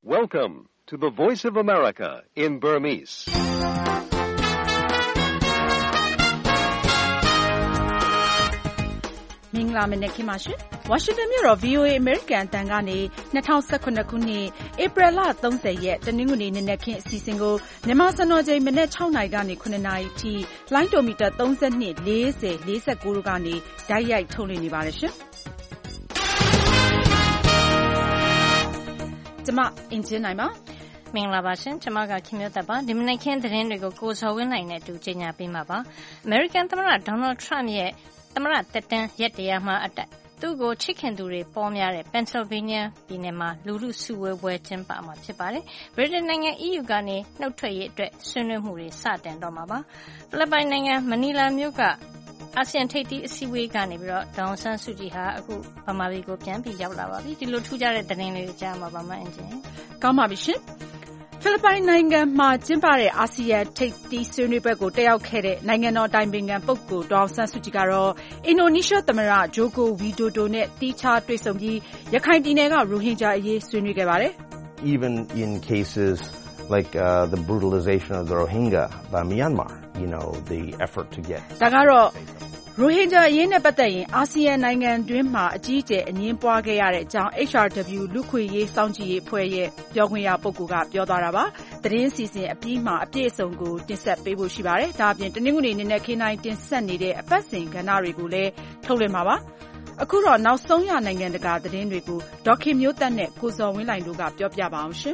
Welcome to the Voice of America in Burmese. ။မင်္ဂလာမနက်ခင်းပါရှင်။ ဝါရှင်တန်မြို့တော် VOA အမေရိကန်အသံကနေ2019ခုနှစ်ဧပြီလ30ရက်တနင်္ဂနွေနေ့နက်ခင်းအစီအစဉ်ကိုမြန်မာစံတော်ချိန်မနက်6နာရီကနေ9နာရီထိလိုင်းဒိုမီတာ32 40 49တို့ကနေတိုက်ရိုက်ထုတ်လွှင့်နေပါတယ်ရှင်။ကျွန်မအင်ဂျင်နိုင်ပါမင်္ဂလာပါရှင်ကျွန်မကခင်မျိုးသက်ပါဒီမနက်ခင်းသတင်းတွေကိုကိုစော်ဝင်းနိုင်နဲ့အတူကြေညာပေးမှာပါအမေရိကန်သမ္မတဒေါ်နယ်ထရမ့်ရဲ့သမ္မတတက်တန်းရက်တရားမှာသူ့ကိုချစ်ခင်သူတွေပေါ်များတဲ့ Pennsylvania ပြည်နယ်မှာလူထုစုဝေးပွဲကျင်းပမှာဖြစ်ပါတယ်ဗြိတိန်နိုင်ငံ EU ကနေနှုတ်ထွက်ရေးအတွက်ဆွေးနွေးမှုတွေစတင်တော့မှာပါဖိလစ်ပိုင်နိုင်ငံမနီလာမြို့ကအာဆီယံထိပ်သီးအစည်းအဝေးကနေပြီးတော့ဒေါအောင်ဆန်းစုကြည်ဟာအခုဗမာပြည်ကိုပြန်ပြီးရောက်လာပါပြီဒီလိုထူးခြားတဲ့သတင်းလေးတွေကြားမှာပါမအင်ဂျင်ကောင်းပါပြီရှင်ဖိလစ်ပိုင်နိုင်ငံမှာကျင်းပတဲ့အာဆီယံထိပ်သီးဆွေးနွေးပွဲကိုတက်ရောက်ခဲ့တဲ့နိုင်ငံတော်အတိုင်ပင်ခံပုဂ္ဂိုလ်ဒေါအောင်ဆန်းစုကြည်ကတော့အင်ဒိုနီးရှားသမ္မတဂျိုကိုဝီဒိုဒိုနဲ့တီးခြားတွေ့ဆုံပြီးရခိုင်ပြည်နယ်ကရိုဟင်ဂျာအရေးဆွေးနွေးခဲ့ပါတယ် Even in cases like the brutalization of the Rohingya by Myanmar, the effort to get ဒါကတော့ရိုဟင်ဂျာအရေးနဲ့ပတ်သက်ရင်အာဆီယံနိုင်ငံတွင်းမှာအကြီးအကျယ်အငြင်းပွားခဲ့ရတဲ့အကြောင်း HRW လူခွေရေးစောင့်ကြည့်ရေးအဖွဲ့ရဲ့ပြောခွင့်ရပုဂ္ဂိုလ်ကပြောသွားတာပါသတင်းစီစဉ်အပြီးမှာအပြည့်အစုံကိုတင်ဆက်ပေးဖို့ရှိပါတယ်ဒါအပြင်တနင်္ဂနွေနေ့နဲ့ခင်းတိုင်းတင်ဆက်နေတဲ့အပတ်စဉ်ကဏ္ဍတွေကိုလည်းထုတ်လွှင့်မှာပါအခုတော့နောက်ဆုံးရနိုင်ငံတကာသတင်းတွေကိုဒေါခင်မျိုးသက်နဲ့ကိုဇော်ဝင်းလှိုင်တို့ကပြောပြပါအောင်ရှင်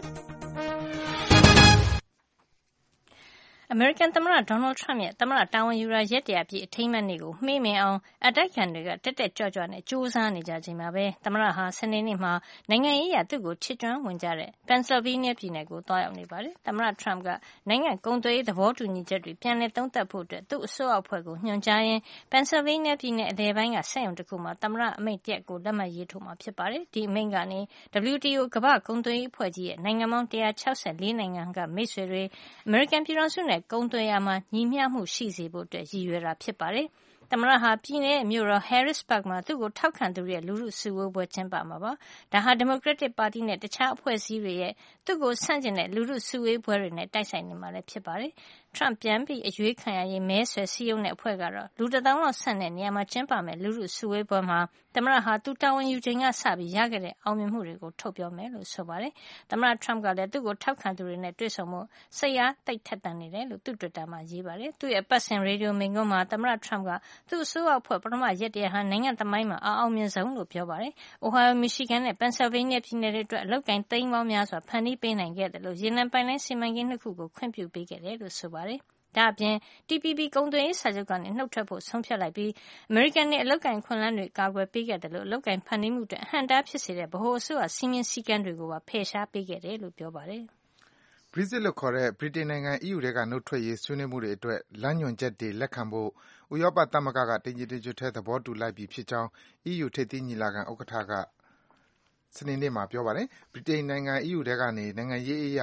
အမေရိကန်သမ္မတဒေါ်နယ်ထရမ့်ရဲ့သမ္မတတာဝန်ယူရာရက်တရာပြည့်အထိမ်းအမှတ်နေ့ကိုမှေးမင်အောင်အတိုက်အခံတွေကတက်တက်ကြွကြွနဲ့ကြိုးစားနေကြချိန်မှာပဲသမ္မတဟာစနေနေ့မှာနိုင်ငံရေးအရသူ့ကိုချစ်ကျွမ်းဝင်ကြတဲ့ Pennsylvania ပြည်နယ်ကိုသွားရောက်နေပါတယ်။သမ္မတထရမ့်ကနိုင်ငံကုန်သွယ်ရေးသဘောတူညီချက်တွေပြန်လည်သုံးသပ်ဖို့အတွက်သူ့အစိုးရအဖွဲ့ကိုညွှန်ကြားရင်း Pennsylvania ပြည်နယ်အလယ်ပိုင်းကစက်ရုံတစ်ခုမှာသမ္မတအမိန့်တရပ်ကိုလက်မှတ်ရေးထိုးမှာဖြစ်ပါတယ်။ဒီအမိန့်ကနေ WTO ကမ္ဘာ့ကုန်သွယ်ရေးအဖွဲ့ကြီးရဲ့နိုင်ငံပေါင်း164နိုင်ငံကမိတ်ဆွေတွေအမေရိကန်ပြည်ထောင်စုနဲ့ကုန်သွယ်ရာမှာညီမျှမှုရှိစေဖို့အတွက်ရည်ရွယ်တာဖြစ်ပါတယ်။သမ္မတဟာပြည်နယ်ရဲ့မြို့တော် Harrisburg မှာသူ့ကိုထောက်ခံသူတွေရဲ့လူထုစုဝေးပွဲကျင်းပမှာပါ။ဒါဟာ Democratic Party နဲ့တခြားအဖွဲ့အစည်းတွေရဲ့သူ့ကိုဆန့်ကျင်တဲ့လူထုစုဝေးပွဲတွေနဲ့တိုက်ဆိုင်နေမှာလည်းဖြစ်ပါတယ်။ထရမ့်ပြန်ပြီးအရွေးခံရရေးမဲဆွယ်စည်းရုံးတဲ့အဖွဲ့ကတော့လူ1000လောက်ဆန့်တဲ့နေရာမှာကျင်းပမယ်လူထုစုဝေးပွဲမှာသမ္မတဟာသူတာဝန်ယူချိန်ကစပြီးရခဲ့တဲ့အောင်မြင်မှုတွေကိုထုတ်ပြောမယ်လို့ဆိုပါတယ်။သမ္မတထရမ့်ကလည်းသူ့ကိုထောက်ခံသူတွေနဲ့တွေ့ဆုံမှုစိတ်အားသိပ်ထက်သန်နေတယ်လို့သူ့ Twitter မှာရေးပါတယ်။သူ့ရဲ့ပတ်စဉ်ရေဒီယိုမိန့်ခွန်းမှာသမ္မတထရမ့်ကသူ့အစိုးရအဖွဲ့ပထမရက်တရဟာနိုင်ငံသမိုင်းမှာအောင်မြင်ဆုံးလို့ပြောပါတယ်။ Ohio, Michigan နဲ့ Pennsylvania ပြည်နယ်တွေအတွက်အလုပ်ကိုင်သိန်းပေါင်းများစွာဖန်တီးပေးနိုင်ခဲ့တယ်လို့ရေနံပိုင်လိုင်းစီမံကိန်း2ခုကိုခွင့်ပြုပေးခဲ့တယ်လို့ဆိုပါတယ်။ဒါ့အပြင် TPP ကုန်သွယ်ရေးစာချုပ်ကနေနှုတ်ထွက်ဖို့ဆုံးဖြတ်လိုက်ပြီးအမေရိကန်နဲ့အလုပ်ကိုင်ခွင့်လန်းတွေကာကွယ်ပေးခဲ့တယ်လို့အလုပ်ကိုင်ဖန်တီးမှုအတွက်အဟန့်အတားဖြစ်စေတဲ့ဗဟိုအစိုးရစီမင်းစည်းကမ်းတွေကိုပါဖယ်ရှားပေးခဲ့တယ်လို့ပြောပါတယ်။ Brexit လို့ခေါ်တဲ့ဗြိတိန်နိုင်ငံ EU ထဲကနှုတ်ထွက်ရေးဆွေးနွေးမှုတွေအတွက်လမ်းညွှန်ချက်တွေလက်ခံဖို့ဥရောပသမဂ္ဂကတညီတညွတ်ထဲသဘောတူလိုက်ပြီဖြစ်ကြောင်း EU ထိပ်သီးညီလာခံဥက္ကဋ္ဌကစနေနေ့မှာပြောပါတယ်။ဗြိတိန်နိုင်ငံ EU ထဲကနေနိုင်ငံရေးအရ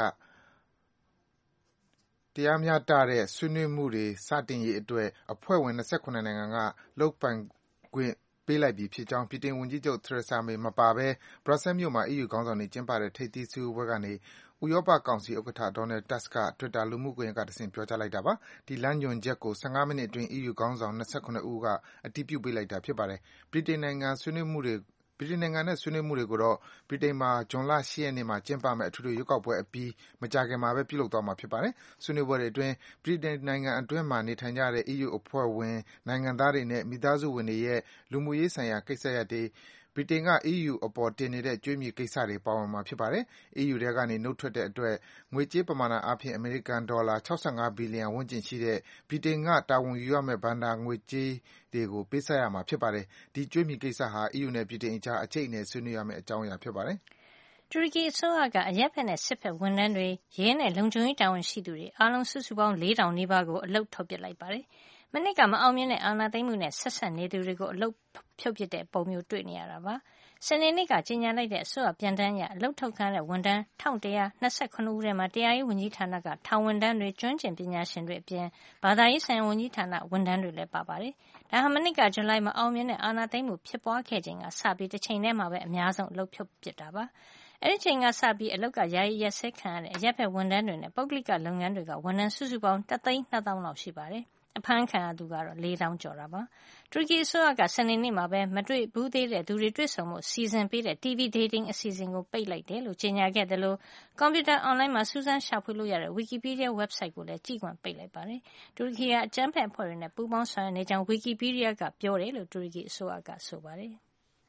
တရားမျှတတဲ့ဆွေးနွေးမှုတွေစတင်ရေးအတွက်အဖွဲ့ဝင်27နိုင်ငံကလုပ်ပိုင်ခွင့်ပေးလိုက်ပြီဖြစ်ကြောင်းဗြိတိန်ဝန်ကြီးချုပ် Theresa May မပါဘဲ Brussels မြို့မှာ EU ခေါင်းဆောင်တွေကျင်းပတဲ့ထိပ်သီးစည်းဝေးပွဲကနေဥရောပကောင်စီဥက္ကဋ္ဌ Donald Tusk က Twitter လူမှုကွန်ရက်ကတဆင့်ပြောကြားလိုက်တာပါ။ဒီလမ်းညွှန်ချက်ကို15မိနစ်အတွင်း EU ခေါင်းဆောင်27ဦးကအတည်ပြုပေးလိုက်တာဖြစ်ပါတယ်။ဗြိတိန်နိုင်ငံနဲ့ဆွေးနွေးမှုတွေကိုတော့ဗြိတိန်မှာဇွန်လ8ရက်နေ့မှာကျင်းပမယ့်အထွေထွေရွေးကောက်ပွဲအပြီးမကြာခင်မှာပဲပြုလုပ်သွားမှာဖြစ်ပါတယ်။ဆွေးနွေးပွဲတွေအတွင်းဗြိတိန်နိုင်ငံအတွင်းမှာနေထိုင်ကြတဲ့ EU အဖွဲ့ဝင်နိုင်ငံသားတွေနဲ့မိသားစုဝင်တွေရဲ့လူမှုရေးဆိုင်ရာကိစ္စရပ်တွေဗြိတိန်က EU အပေါ်တင်နေတဲ့ကြွေးမြီကိစ္စတွေပါဝင်မှာဖြစ်ပါတယ်။ EU ထဲကနေနှုတ်ထွက်တဲ့အတွက်ငွေကြေးပမာဏအားဖြင့်အမေရိကန်ဒေါ်လာ65ဘီလီယံဝန်းကျင်ရှိတဲ့ဗြိတိန်ကတာဝန်ယူရမယ့်ဘဏ္ဍာငွေကြေးတွေကိုပေးဆပ်ရမှာဖြစ်ပါတယ်။ဒီကြွေးမြီကိစ္စဟာ EU နဲ့ဗြိတိန်အကြားအကျိတ်အနယ်ဆွေးနွေးရမယ့်အကြောင်းအရာဖြစ်ပါတယ်။တူရကီအစိုးရကအရပ်ဖက်နဲ့စစ်ဖက်ဝန်ထမ်းတွေရဲနဲ့လုံခြုံရေးတာဝန်ရှိသူတွေအားလုံးစုစုပေါင်း4000နီးပါးကိုအလုပ်ထုတ်ပစ်လိုက်ပါတယ်။မနှစ်ကမအောင်မြင်တဲ့အာဏာသိမ်းမှုနဲ့ဆက်ဆက်နေသူတွေကိုအလုပ်ဖြုတ်ပစ်တဲ့ပုံမျိုးတွေ့နေရတာပါ။စနေနေ့ကကြေညာလိုက်တဲ့အစိုးရပြန်တမ်းအရအလုပ်ထုတ်ခံတဲ့ဝန်ထမ်း1129ဦးထဲမှာတရားရေးဝန်ကြီးဌာနကထောင်ဝန်ထမ်းတွေကျွမ်းကျင်ပညာရှင်တွေအပြင်ဘာသာရေးဆိုင်ရာဝန်ကြီးဌာနဝန်ထမ်းတွေလည်းပါပါတယ်။ဒါဟာမနှစ်ကဇူလိုင်မှာအောင်မြင်တဲ့အာဏာသိမ်းမှုဖြစ်ပွားခဲ့ချိန်ကစပြီးတစ်ချိန်တည်းမှာပဲအများဆုံးအလုပ်ဖြုတ်ပစ်တာပါ။အဲဒီချိန်ကစပြီးအလုတ်ကယာယီရက်စဲခံရတဲ့အရပ်ဘက်ဝန်ထမ်းတွေနဲ့ပုဂ္ဂလိကလုပ်ငန်းတွေကဝန်ထမ်းစုစုပေါင်း 1,200,000 လောက်ရှိပါတယ်။အဖမ်းခံရသူကတော့ 4,000 ကျော်တာပါ။တူရကီအစိုးရကစနေနေ့မှာပဲမတွေ့ဘူးသေးတဲ့သူတွေတွေ့ဆုံမှုစီစဉ်ပေးတဲ့ TV dating အစီအစဉ်ကိုပိတ်လိုက်တယ်လို့ကြေညာခဲ့တယ်လို့ကွန်ပျူတာအွန်လိုင်းမှာစူးစမ်းရှာဖွေလို့ရတဲ့ Wikipedia website ကိုလည်းကြည့်ခွင့်ပိတ်လိုက်ပါတယ်။တူရကီကအကြမ်းဖက်အဖွဲ့တွေနဲ့ပူးပေါင်းဆောင်ရွက်နေကြောင်း Wikipedia ကပြောတယ်လို့တူရကီအစိုးရကဆိုပါတယ်။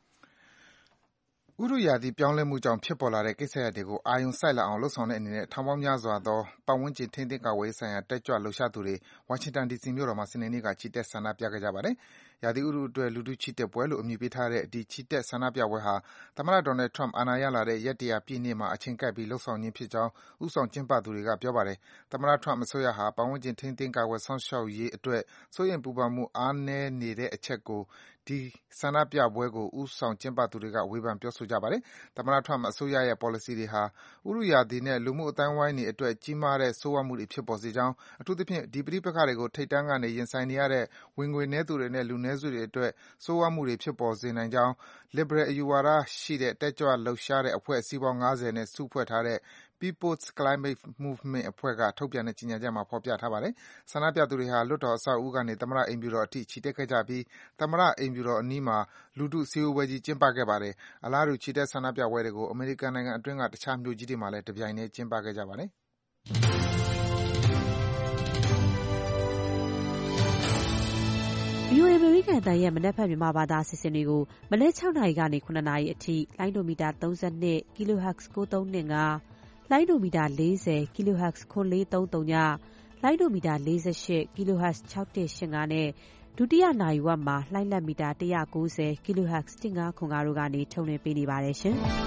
ဥတုရာသီပြောင်းလဲမှုကြောင့်ဖြစ်ပေါ်လာတဲ့ကိစ္စရပ်တွေကိုအာရုံစိုက်လာအောင်လုပ်ဆောင်တဲ့အနေနဲ့ထောင်ပေါင်းများစွာသောပတ်ဝန်းကျင်ထိန်းသိမ်းကာကွယ်ရေးဆိုင်ရာတက်ကြွလှုပ်ရှားသူတွေဝါရှင်တန်ဒီစီမြို့တော်မှာစနေနေ့ကချီတက်ဆန္ဒပြခဲ့ကြပါတယ်။ရာသီဥတုအတွက်လူထုချီတက်ပွဲလို့အမည်ပေးထားတဲ့ဒီချီတက်ဆန္ဒပြပွဲဟာသမ္မတ Donald Trump အာဏာရလာတဲ့ရက်100ပြည့်နေ့မှာအချိန်ကိုက်ပြီးလုပ်ဆောင်ခြင်းဖြစ်ကြောင်းဦးဆောင်ကျင်းပသူတွေကပြောပါတယ်။သမ္မတ Trump အစိုးရဟာပတ်ဝန်းကျင်ထိန်းသိမ်းကာကွယ်စောင့်ရှောက်ရေးအတွက်စိုးရိမ်ပူပန်မှုအားနည်းနေတဲ့အချက်ကိုဒီဆန္ဒပြပွဲကိုဦးဆောင်ကျင်းပသူတွေကဝေဖန်ပြောဆိုကြပါတယ်။သမ္မတ Trump အစိုးရရဲ့ ပေါ်လစီတွေဟာဥတုရာသီနဲ့လူမှုအသိုင်းအဝိုင်းတွေအတွက်ကြီးမားတဲ့ဆိုးဝါးမှုတွေဖြစ်ပေါ်စေကြောင်းအထူးသဖြင့်ဒီပဋိပက္ခတွေကိုထိပ်တန်းကနေရင်ဆိုင်နေရတဲ့ဝင်ငွေနည်းသူတွေနဲ့လူနည်းစုတွေအတွက်ဆိုးဝါးမှုတွေဖြစ်ပေါ်စေနိုင်ကြောင်း Liberal အယူဝါဒရှိတဲ့တက်ကြွလှုပ်ရှားတဲ့အဖွဲ့အစည်းပေါင်း50နဲ့စုဖွဲ့ထားတဲ့ People's Climate Movement အဖွဲ့ကထုတ်ပြန်တဲ့ကြေညာချက်မှာဖော်ပြထားပါတယ်။ဆန္ဒပြသူတွေဟာလွှတ်တော်အဆောက်အဦကနေသမ္မတအိမ်ဖြူတော်အထိချီတက်ခဲ့ကြပြီးသမ္မတအိမ်ဖြူတော်အနီးမှာလူထုစည်းဝေးပွဲကြီးကျင်းပခဲ့ပါတယ်။အလားတူချီတက်ဆန္ဒပြပွဲတွေကိုအမေရိကန်နိုင်ငံအတွင်းကတခြားမြို့ကြီးတွေမှာလည်းတပြိုင်တည်းကျင်းပခဲ့ကြပါတယ်။ VOA အမေရိကန်အသံရဲ့မနက်ဖြန်မြန်မာဘာသာအစီအစဉ်တွေကိုမနက်6 နာရီကနေ9 နာရီအထိလိုင်းဒိုမီတာ32 kHz 9325လိုင်းဒိုမီတာ40 kHz 9430ညလိုင်းဒိုမီတာ48 kHz 6185နဲ့ဒုတိယနာရီဝက်မှာလိုင်းလက်မီတာ190 kHz 1505တို့ကနေထုတ်လွှင့်ပေးနေပါတယ်ရှင်။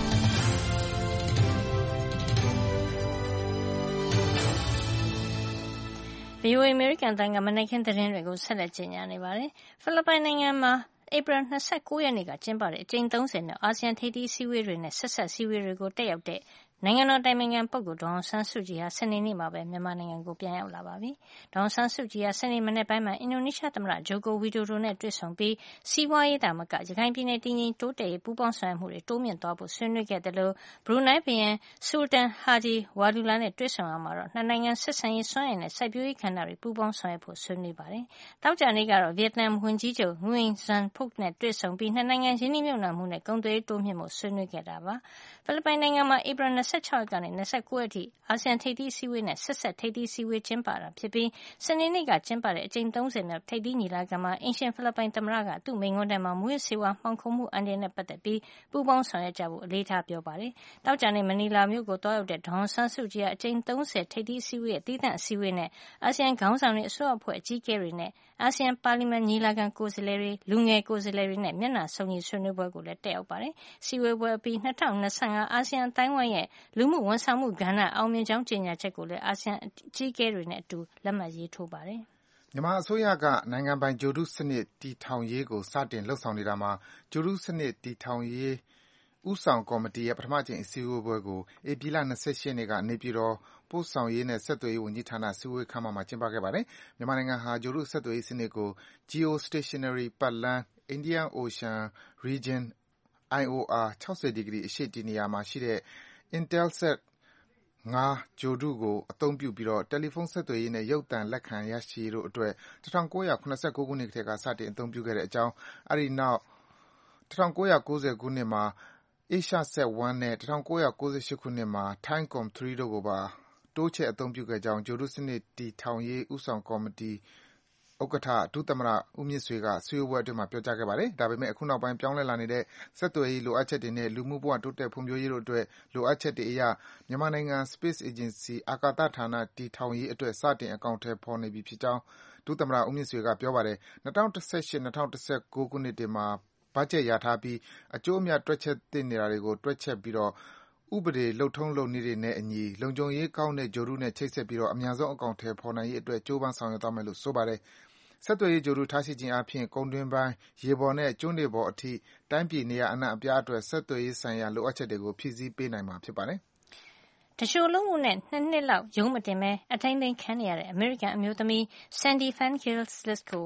VOA အမေရိကန်အသံကမနက်ခင်းသတင်းတွေကိုဆက်လက်ကြေညာနေပါတယ်။ဖိလစ်ပိုင်နိုင်ငံမှာဧပြီ29ရက်နေ့ကကျင်းပတဲ့အကြိမ်30မြောက်အာဆီယံထိပ်သီးအစည်းအဝေးတွေနဲ့ဆက်စပ်အစည်းအဝေးတွေကိုတက်ရောက်တဲ့နိုင်ငံတော်အတိုင်ပင်ခံပုဂ္ဂိုလ်ဒေါ်အောင်ဆန်းစုကြည်ဟာစနေနေ့မှာပဲမြန်မာနိုင်ငံကိုပြန်ရောက်လာပါပြီ။ဒေါ်အောင်ဆန်းစုကြည်ဟာစနေမနက်ပိုင်းမှာအင်ဒိုနီးရှားသမ္မတဂျိုကိုဝီဒိုဒိုနဲ့တွေ့ဆုံပြီးစီးပွားရေးသာမကရခိုင်ပြည်နယ်တည်ငြိမ်တိုးတက်ရေးပူးပေါင်းဆောင်ရွက်မှုတွေတိုးမြှင့်သွားဖို့ဆွေးနွေးခဲ့တယ်လို့ဘရူနိုင်းဘုရင်ဆူလတန်ဟာဂျီဝါဒူလာနဲ့တွေ့ဆုံရာမှာတော့နှစ်နိုင်ငံဆက်ဆံရေးစွမ်းရည်နဲ့စိုက်ပျိုးရေးကဏ္ဍတွေပူးပေါင်းဆောင်ရွက်ဖို့ဆွေးနွေးပါတယ်။သောကြာနေ့ကတော့ဗီယက်နမ်ဝန်ကြီးချုပ်ငွေအင်ဇန်ဖုတ်နဲ့တွေ့ဆုံပြီးနှစ်နိုင်ငံရင်းနှီးမြှုပ်နှံမှုနဲ့ကုန်သွယ်ရေးတိုးမြှင့်ဖို့ဆွေးနွေးခဲ့တာပါ။ဖိလစ်ပိုင်နိုင်ငံမှာဧပြီ26ရက်ကနေ29ရက်ထိအာဆီယံထိပ်သီးအစည်းအဝေးနဲ့ဆက်စပ်ထိပ်သီးအစည်းအဝေးကျင်းပတာဖြစ်ပြီးစနေနေ့ကကျင်းပတဲ့အကြိမ်30မြောက်ထိပ်သီးညီလာခံမှာအိမ်ရှင်ဖိလစ်ပိုင်သမ္မတကသူ့မိန့်ခွန်းထဲမှာမူးယစ်ဆေးဝါးမှောင်ခိုမှုအန္တရာယ်နဲ့ပတ်သက်ပြီးပူးပေါင်းဆောင်ရွက်ကြဖို့အလေးထားပြောပါတယ်။သောကြာနေ့မနီလာမြို့ကိုသွားရောက်တဲ့ဒေါ်အောင်ဆန်းစုကြည်ကအကြိမ်30ထိပ်သီးအစည်းအဝေးရဲ့သီးသန့်အစည်းအဝေးနဲ့အာဆီယံခေါင်းဆောင်တွေအစိုးရအဖွဲ့အကြီးအကဲတွေနဲ့အာဆီယံပါလီမန်ညီလာခံကိုယ်စားလှယ်တွေလူငယ်ကိုယ်စားလှယ်တွေနဲ့မျက်နှာစုံညီဆွေးနွေးပွဲကိုလည်းတက်ရောက်ပါတယ်။စည်းဝေးပွဲအပြီး2025အာဆီယံအတိုင်းဝိုင်းရဲ့လူမှုဝန်ဆောင်မှုကဏ္ဍအောင်မြင်ကြောင်းကြေညာချက်ကိုလည်းအာဆီယံအကြီးအကဲတွေနဲ့အတူလက်မှတ်ရေးထိုးပါတယ်။မြန်မာအစိုးရကနိုင်ငံပိုင်ဂြိုဟ်တုစနစ်တည်ထောင်ရေးကိုစတင်လုပ်ဆောင်နေတာမှာဂြိုဟ်တုစနစ်တည်ထောင်ရေးဦးဆောင်ကော်မတီရဲ့ပထမကြိမ်အစည်းအဝေးပွဲကိုဧပြီလ28ရက်နေ့ကနေပြည်တော်ပို့ဆောင်ရေးနဲ့ဆက်သွယ်ရေးဝန်ကြီးဌာနစည်းဝေးခန်းမမှာကျင်းပခဲ့ပါတယ်။မြန်မာနိုင်ငံဟာဂြိုဟ်တုဆက်သွယ်ရေးစနစ်ကို Geostationary ပတ်လမ်း Indian Ocean Region IOR 60 ဒီဂရီအရှေ့တည်နေရာမှာရှိတဲ့ Intelsat 5 ဂြိုဟ်တုကိုအသုံးပြုပြီးတယ်လီဖုန်းဆက်သွယ်ရေးနဲ့ရုပ်သံလက်ခံရရှိရေးတို့အတွက်1979ခုနှစ်ကတည်းကစတင်အသုံးပြုခဲ့တဲ့အကြောင်းအဲဒီနောက်1990ခုနှစ်မှာAsiaSat 1နဲ့1998ခုနှစ်မှာ Thaicom 3တို့ကိုပါတိုးချဲ့အသုံးပြုခဲ့ကြောင်းဂြိုဟ်တုစနစ်တည်ထောင်ရေးဦးဆောင်ကော်မတီဥက္ကဋ္ဌဒုသမ္မတဦးမြင့်ဆွေကစည်းဝေးပွဲအတွင်းပြောကြားခဲ့ပါတယ်။ဒါပေမဲ့အခုနောက်ပိုင်းပြောင်းလဲလာနေတဲ့ဆက်သွယ်ရေးလိုအပ်ချက်တွေနဲ့လူမှုဘဝတိုးတက်ဖွံ့ဖြိုးရေးတို့အတွက်လိုအပ်ချက်တွေအရမြန်မာနိုင်ငံ Space Agency အာကာသဌာနတည်ထောင်ရေးအတွက်စတင်အကောင်အထည်ဖော်နေပြီဖြစ်ကြောင်းဒုသမ္မတဦးမြင့်ဆွေကပြောပါတယ်။2018-2019ခုနှစ်တွေမှာဘတ်ဂျက်လျာထားပြီးအကျိုးအမြတ်တွက်ချက်သင့်နေတာတွေကိုတွက်ချက်ပြီးဥပဒေလုပ်ထုံးလုပ်နည်းတွေနဲ့အညီလုံခြုံရေးကောင်းတဲ့ဂြိုဟ်တုနဲ့ချိတ်ဆက်ပြီးအမြန်ဆုံးအကောင်အထည်ဖော်နိုင်ရေးအတွက်ကြိုးပမ်းဆောင်ရွက်သွားမယ်လို့ဆိုပါတယ်။ဆက်သွယ်ရေးဂြိုဟ်တုထားရှိခြင်းအားဖြင့်ကုန်းတွင်းပိုင်း၊ရေပေါ်နဲ့ကျွန်းတွေပေါ်အထိတိုင်းပြည်နေရာအနှံ့အပြားအတွက်ဆက်သွယ်ရေးဆိုင်ရာလိုအပ်ချက်တွေကိုဖြည့်ဆည်းပေးနိုင်မှာဖြစ်ပါတယ်။တရှို့လုံးမှုနဲ့2 နှစ်လောက်ရုံးမတင်ပဲအထိန်းသိမ်းခံနေရတဲ့အမေရိကန်အမျိုးသမီး Sandy Phan Gillis ကိုတ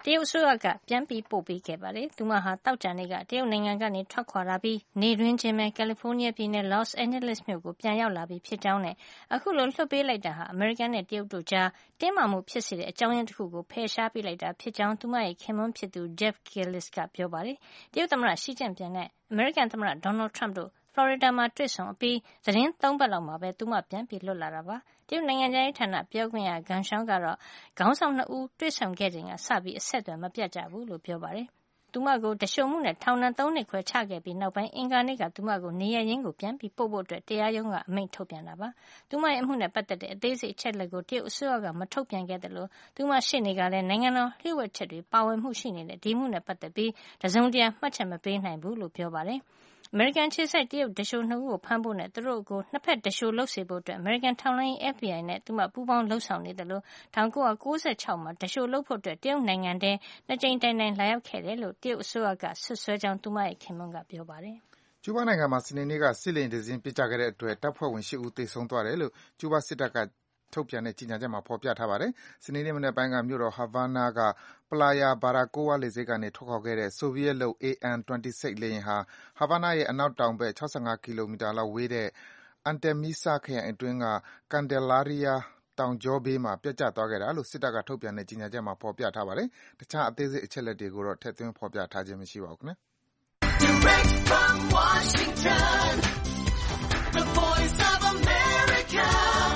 တရုတ်အစိုးရကပြန်ပြီးပို့ပေးခဲ့ပါတယ်။သူမဟာတောက်ကြနေ့ကတရုတ်နိုင်ငံကနေထွက်ခွာလာပြီးနေတွင်းချင်းပဲကယ်လီဖိုးနီးယားပြည်နယ်လော့စ်အန်ဂျလိစ်မြို့ကိုပြန်ရောက်လာပြီဖြစ်ကြောင်းနဲ့အခုလိုလွှတ်ပေးလိုက်တာဟာအမေရိကန်နဲ့တရုတ်တို့ကြားတင်းမာမှုဖြစ်စေတဲ့အကြောင်းရင်းတစ်ခုကိုဖယ်ရှားပေးလိုက်တာဖြစ်ကြောင်းသူမရဲ့ခင်ပွန်းဖြစ်သူ Jeff Gillis ကပြောပါတယ်။တရုတ်သမ္မတရှီကျင့်ပင်နဲ့အမေရိကန်သမ္မတဒေါ်နယ်ထရမ့်တို့ဖလော်ရီဒါမှာတွေ့ဆုံအပြီးသတင်း3 ပတ်လောက်မှာပဲသူမပြန်ပြီးလွတ်လာတာပါ။တရုတ်နိုင်ငံခြားရေးဌာနပြောခွင့်ရဂန်ရှောင်းကတော့ခေါင်းဆောင်2ဦးတွေ့ဆုံခဲ့ချိန်ကစပြီးအဆက်အသွယ်မပြတ်ကြဘူးလို့ပြောပါတယ်။သူမကိုတရှုံမှုနဲ့ထောင်ဒဏ်3 နှစ်ခွဲချခဲ့ပြီးနောက်ပိုင်းအင်္ဂါနေ့ကသူမကိုနေရရင်းကိုပြန်ပြီးပို့ဖို့တရားရုံးကအမိန့်ထုတ်ပြန်တာပါ။သူမရဲ့အမှုနဲ့ပတ်သက်တဲ့အသေးစိတ်အချက်လက်ကိုတရုတ်အစိုးရကမထုတ်ပြန်ခဲ့တယ်လို့သူမရှေ့နေကလည်းနိုင်ငံတော်လျှို့ဝှက်ချက်တွေပါဝင်မှုရှိနေတဲ့ဒီမှုနဲ့ပတ်သက်ပြီးတစုံတရာမှတ်ချက်မပေးနိုင်ဘူးလို့ပြောပါတယ်။အမေရိကန်ခြေစိုက်တရုတ်တရှို2ဦးကိုဖမ်းဖို့နဲ့သူတို့ကိုနှစ်ဖက်တရှိုလုပ်စေဖို့အတွက်အမေရိကန်ထောက်လှမ်းရေး FBI နဲ့သူမပူးပေါင်းလှုပ်ဆောင်နေတယ်လို့1996မှာတရှိုလုပ်ဖို့အတွက်တရုတ်နိုင်ငံထဲ2 ကြိမ်တိုင်တိုင်လာရောက်ခဲ့တယ်လို့တရုတ်အစိုးရကဆွဆွဲကြောင်းသူမရဲ့ခင်ပွန်းကပြောပါတယ်။ကျူးဘားနိုင်ငံမှာစနေနေ့ကစစ်လေယာဉ်တစ်စင်းပစ်ကျခဲ့တဲ့အတွက်တပ်ဖွဲ့ဝင်8ဦးသေဆုံးသွားတယ်လို့ကျူးဘားစစ်တပ်ကထုတ်ပြန်တဲ့ကြေညာချက်မှာဖော်ပြထားပါတယ်။စနေနေ့မနက်ပိုင်းကမြို့တော်ဟာဗာနာကPlaya Baracoa လေဆိပ်ကနေထွက်ခွာခဲ့တဲ့ဆိုဗီယက်လုပ် AN-26 လေယာဉ်ဟာဟာဗာနာရဲ့အနောက်တောင်ဘက်65ကီလိုမီတာလောက်ဝေးတဲ့ Artemisa ခရိုင်အတွင်းက Candelaria တောင်ကြောဘေးမှာပျက်ကျသွားခဲ့တာလို့စစ်တပ်ကထုတ်ပြန်တဲ့ကြေညာချက်မှာဖော်ပြထားပါတယ်။တခြားအသေးစိတ်အချက်အလက်တွေကိုတော့ထည့်သွင်းဖော်ပြထားခြင်းမရှိပါဘူးခင်ဗျာ။ Direct from Washington, the Voice of America,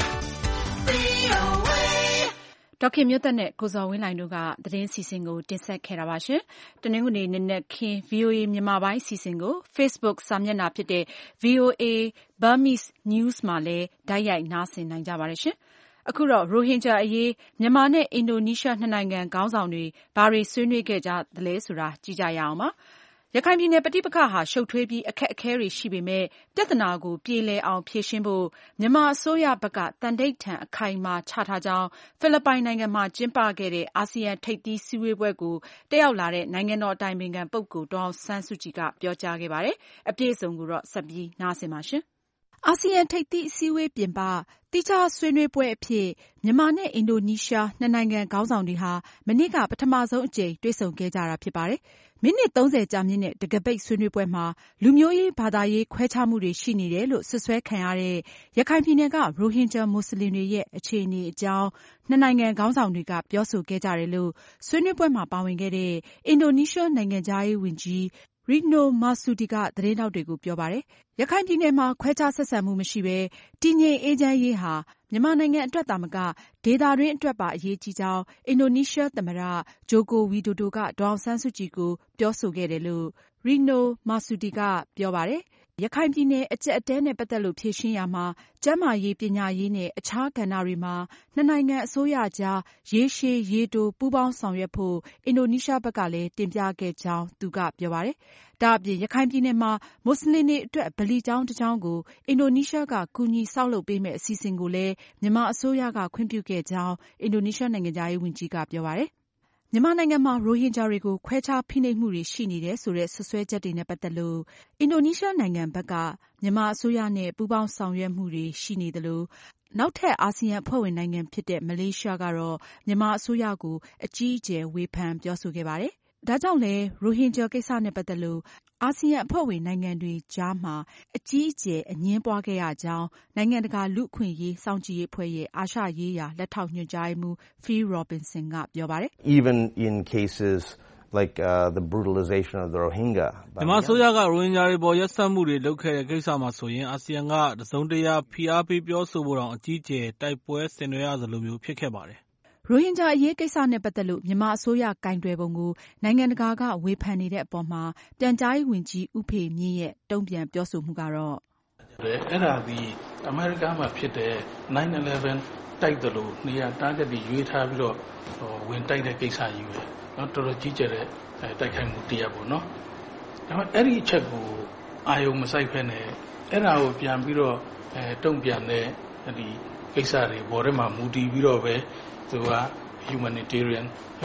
VOA ဒေါခင်မျိုးသက်နဲ့ကိုဇော်ဝင်းလှိုင်တို့ကသတင်းစီစဉ်ကိုတင်ဆက်ခဲ့တာပါရှင်။တနင်္ဂနွေနေ့နက်ခင်း VOA မြန်မာပိုင်းစီစဉ်ကို Facebook စာမျက်နှာဖြစ်တဲ့ VOA Burmese News မှာလည်းတိုက်ရိုက်နားဆင်နိုင်ကြပါတယ်ရှင်။အခုတော့ရိုဟင်ဂျာအရေးမြန်မာနဲ့အင်ဒိုနီးရှားနှစ်နိုင်ငံခေါင်းဆောင်တွေဘာတွေဆွေးနွေးခဲ့ကြသလဲဆိုတာကြည့်ကြရအောင်ပါ။ရခိုင်ပြည်နယ်ပဋိပက္ခဟာရှုပ်ထွေးပြီးအခက်အခဲတွေရှိပေမဲ့ပြဿနာကိုပြေလည်အောင်ဖြေရှင်းဖို့မြန်မာအစိုးရဘက်ကသန္နိဋ္ဌာန်အခိုင်အမာချထားကြောင်းဖိလစ်ပိုင်နိုင်ငံမှာကျင်းပခဲ့တဲ့အာဆီယံထိပ်သီးစည်းဝေးပွဲကိုတက်ရောက်လာတဲ့နိုင်ငံတော်အတိုင်ပင်ခံပုဂ္ဂိုလ်ဒေါ်အောင်ဆန်းစုကြည်ကပြောကြားခဲ့ပါတယ်။အပြည့်အစုံကိုတော့ဆက်ပြီးနားဆင်ပါရှင်။အာဆီယံထိပ်သီးအစည်းအဝေးပြင်ပသီးခြားဆွေးနွေးပွဲအဖြစ်မြန်မာနဲ့အင်ဒိုနီးရှားနှစ်နိုင်ငံခေါင်းဆောင်တွေဟာမနေ့ကပထမဆုံးအကြိမ်တွေ့ဆုံခဲ့ကြတာဖြစ်ပါတယ်။မိနစ်30ကြာမြင့်တဲ့တံခါးပိတ်ဆွေးနွေးပွဲမှာလူမျိုးရေးဘာသာရေးခွဲခြားမှုတွေရှိနေတယ်လို့စွပ်စွဲခံရတဲ့ရခိုင်ပြည်နယ်ကရိုဟင်ဂျာမွတ်စလင်တွေရဲ့အခြေအနေအကြောင်းနှစ်နိုင်ငံခေါင်းဆောင်တွေကပြောဆိုခဲ့ကြတယ်လို့ဆွေးနွေးပွဲမှာပါဝင်ခဲ့တဲ့အင်ဒိုနီးရှားနိုင်ငံခြားရေးဝန်ကြီးRetno Marsudi ကသတင်းထောက်တွေကိုပြောပါတယ်။ရခိုင်ပြည်နယ်မှာခွဲခြားဆက်ဆံမှုမရှိဘဲတည်ငြိမ်အေးချမ်းရေးဟာမြန်မာနိုင်ငံအတွက်သာမကဒေသတွင်းအတွက်ပါအရေးကြီးကြောင်းအင်ဒိုနီးရှားသမ္မတဂျိုကိုဝီဒိုဒိုကဒေါ်အောင်ဆန်းစုကြည်ကိုပြောဆိုခဲ့တယ်လို့Retno Marsudi ကပြောပါတယ်။ရခိုင်ပြည်နယ်အကျပ်အတည်းနဲ့ပတ်သက်လို့ဖြေရှင်းရာမှာကျန်းမာရေးပညာရေးနဲ့အခြားကဏ္ဍတွေမှာနှစ်နိုင်ငံအစိုးရကြားရေရှည်ရေတိုပူးပေါင်းဆောင်ရွက်ဖို့အင်ဒိုနီးရှားဘက်ကလည်းတင်ပြခဲ့ကြောင်းသူကပြောပါတယ်။ဒါအပြင်ရခိုင်ပြည်နယ်မှာမွတ်စလင်တွေအတွက်ဗလီကျောင်းတစ်ကျောင်းကိုအင်ဒိုနီးရှားကကူညီဆောက်လုပ်ပေးမယ့်အစီအစဉ်ကိုလည်းမြန်မာအစိုးရကခွင့်ပြုခဲ့ကြောင်းအင်ဒိုနီးရှားနိုင်ငံခြားရေးဝန်ကြီးကပြောပါတယ်။မြန်မာနိုင်ငံမှာရိုဟင်ဂျာတွေကိုခွဲခြားဖိနှိပ်မှုတွေရှိနေတယ်ဆိုတဲ့စွပ်စွဲချက်တွေနဲ့ပတ်သက်လို့အင်ဒိုနီးရှားနိုင်ငံဘက်ကမြန်မာအစိုးရနဲ့ပူးပေါင်းဆောင်ရွက်မှုတွေရှိနေသလိုနောက်ထပ်အာဆီယံအဖွဲ့ဝင်နိုင်ငံဖြစ်တဲ့မလေးရှားကတော့မြန်မာအစိုးရကိုအကြီးအကျယ်ဝေဖန်ပြောဆိုခဲ့ပါတယ်။ဒါကြောင့်လည်းရိုဟင်ဂျာကိစ္စနဲ့ပတ်သက်လို့အာဆီယံအဖွဲ့ဝင်နိုင်ငံတွေကြားမှာအကြီးအကျယ်အငြင်းပွားခဲ့ရကြောင်းနိုင်ငံတကာလူ့အခွင့်အရေးစောင့်ကြည့်ရေးအဖွဲ့ရဲ့အာရှရေးရာလက်ထောက်ညွှန်ကြားရေးမှူး Phil Robertson ကပြောပါတယ်။ Even in cases like the brutalization of the Rohingya မြန်မာအစိုးရကရိုဟင်ဂျာတွေပေါ်ရက်စက်မှုတွေလုပ်ခဲ့တဲ့ကိစ္စမှာဆိုရင်အာဆီယံကတစုံတရာဖိအားပေးပြောဆိုဖို့တောင်အကြီးအကျယ်တိုက်ပွဲဆင်နွှဲရသလိုမျိုးဖြစ်ခဲ့ပါတယ်ရိုဟင်ဂျာအရေးကိစ္စနဲ့ပတ်သက်လို့မြန်မာအစိုးရကိုင်တွယ်ပုံကိုနိုင်ငံတကာကဝေဖန်နေတဲ့အပေါ်မှာပြန်ကြားရေးဝန်ကြီးဦးဖေမြင့်ရဲ့တုံ့ပြန်ပြောဆိုမှုကတော့အဲ့ဒါဒီအမေရိကန်မှာဖြစ်တဲ့ 9/11 တိုက်တယ်လို့နေရာတားဂက်တွေရွေးထားပြီးတော့ဝင်တိုက်တဲ့ကိစ္စကြီးပဲเนาะတော်တော်ကြီးကျယ်တဲ့တိုက်ခိုက်မှုတရားပေါ့เนาะဒါပေမဲ့အဲ့ဒီအချက်ကိုအာယုံမဆိုင်ဖက်နဲ့အဲ့ဒါကိုပြန်ပြီးတော့တုံ့ပြန်တဲ့ဒီကိစ္စတွေဘော်ထဲမှာမူတည်ပြီးတော့ပဲသူက humanitarian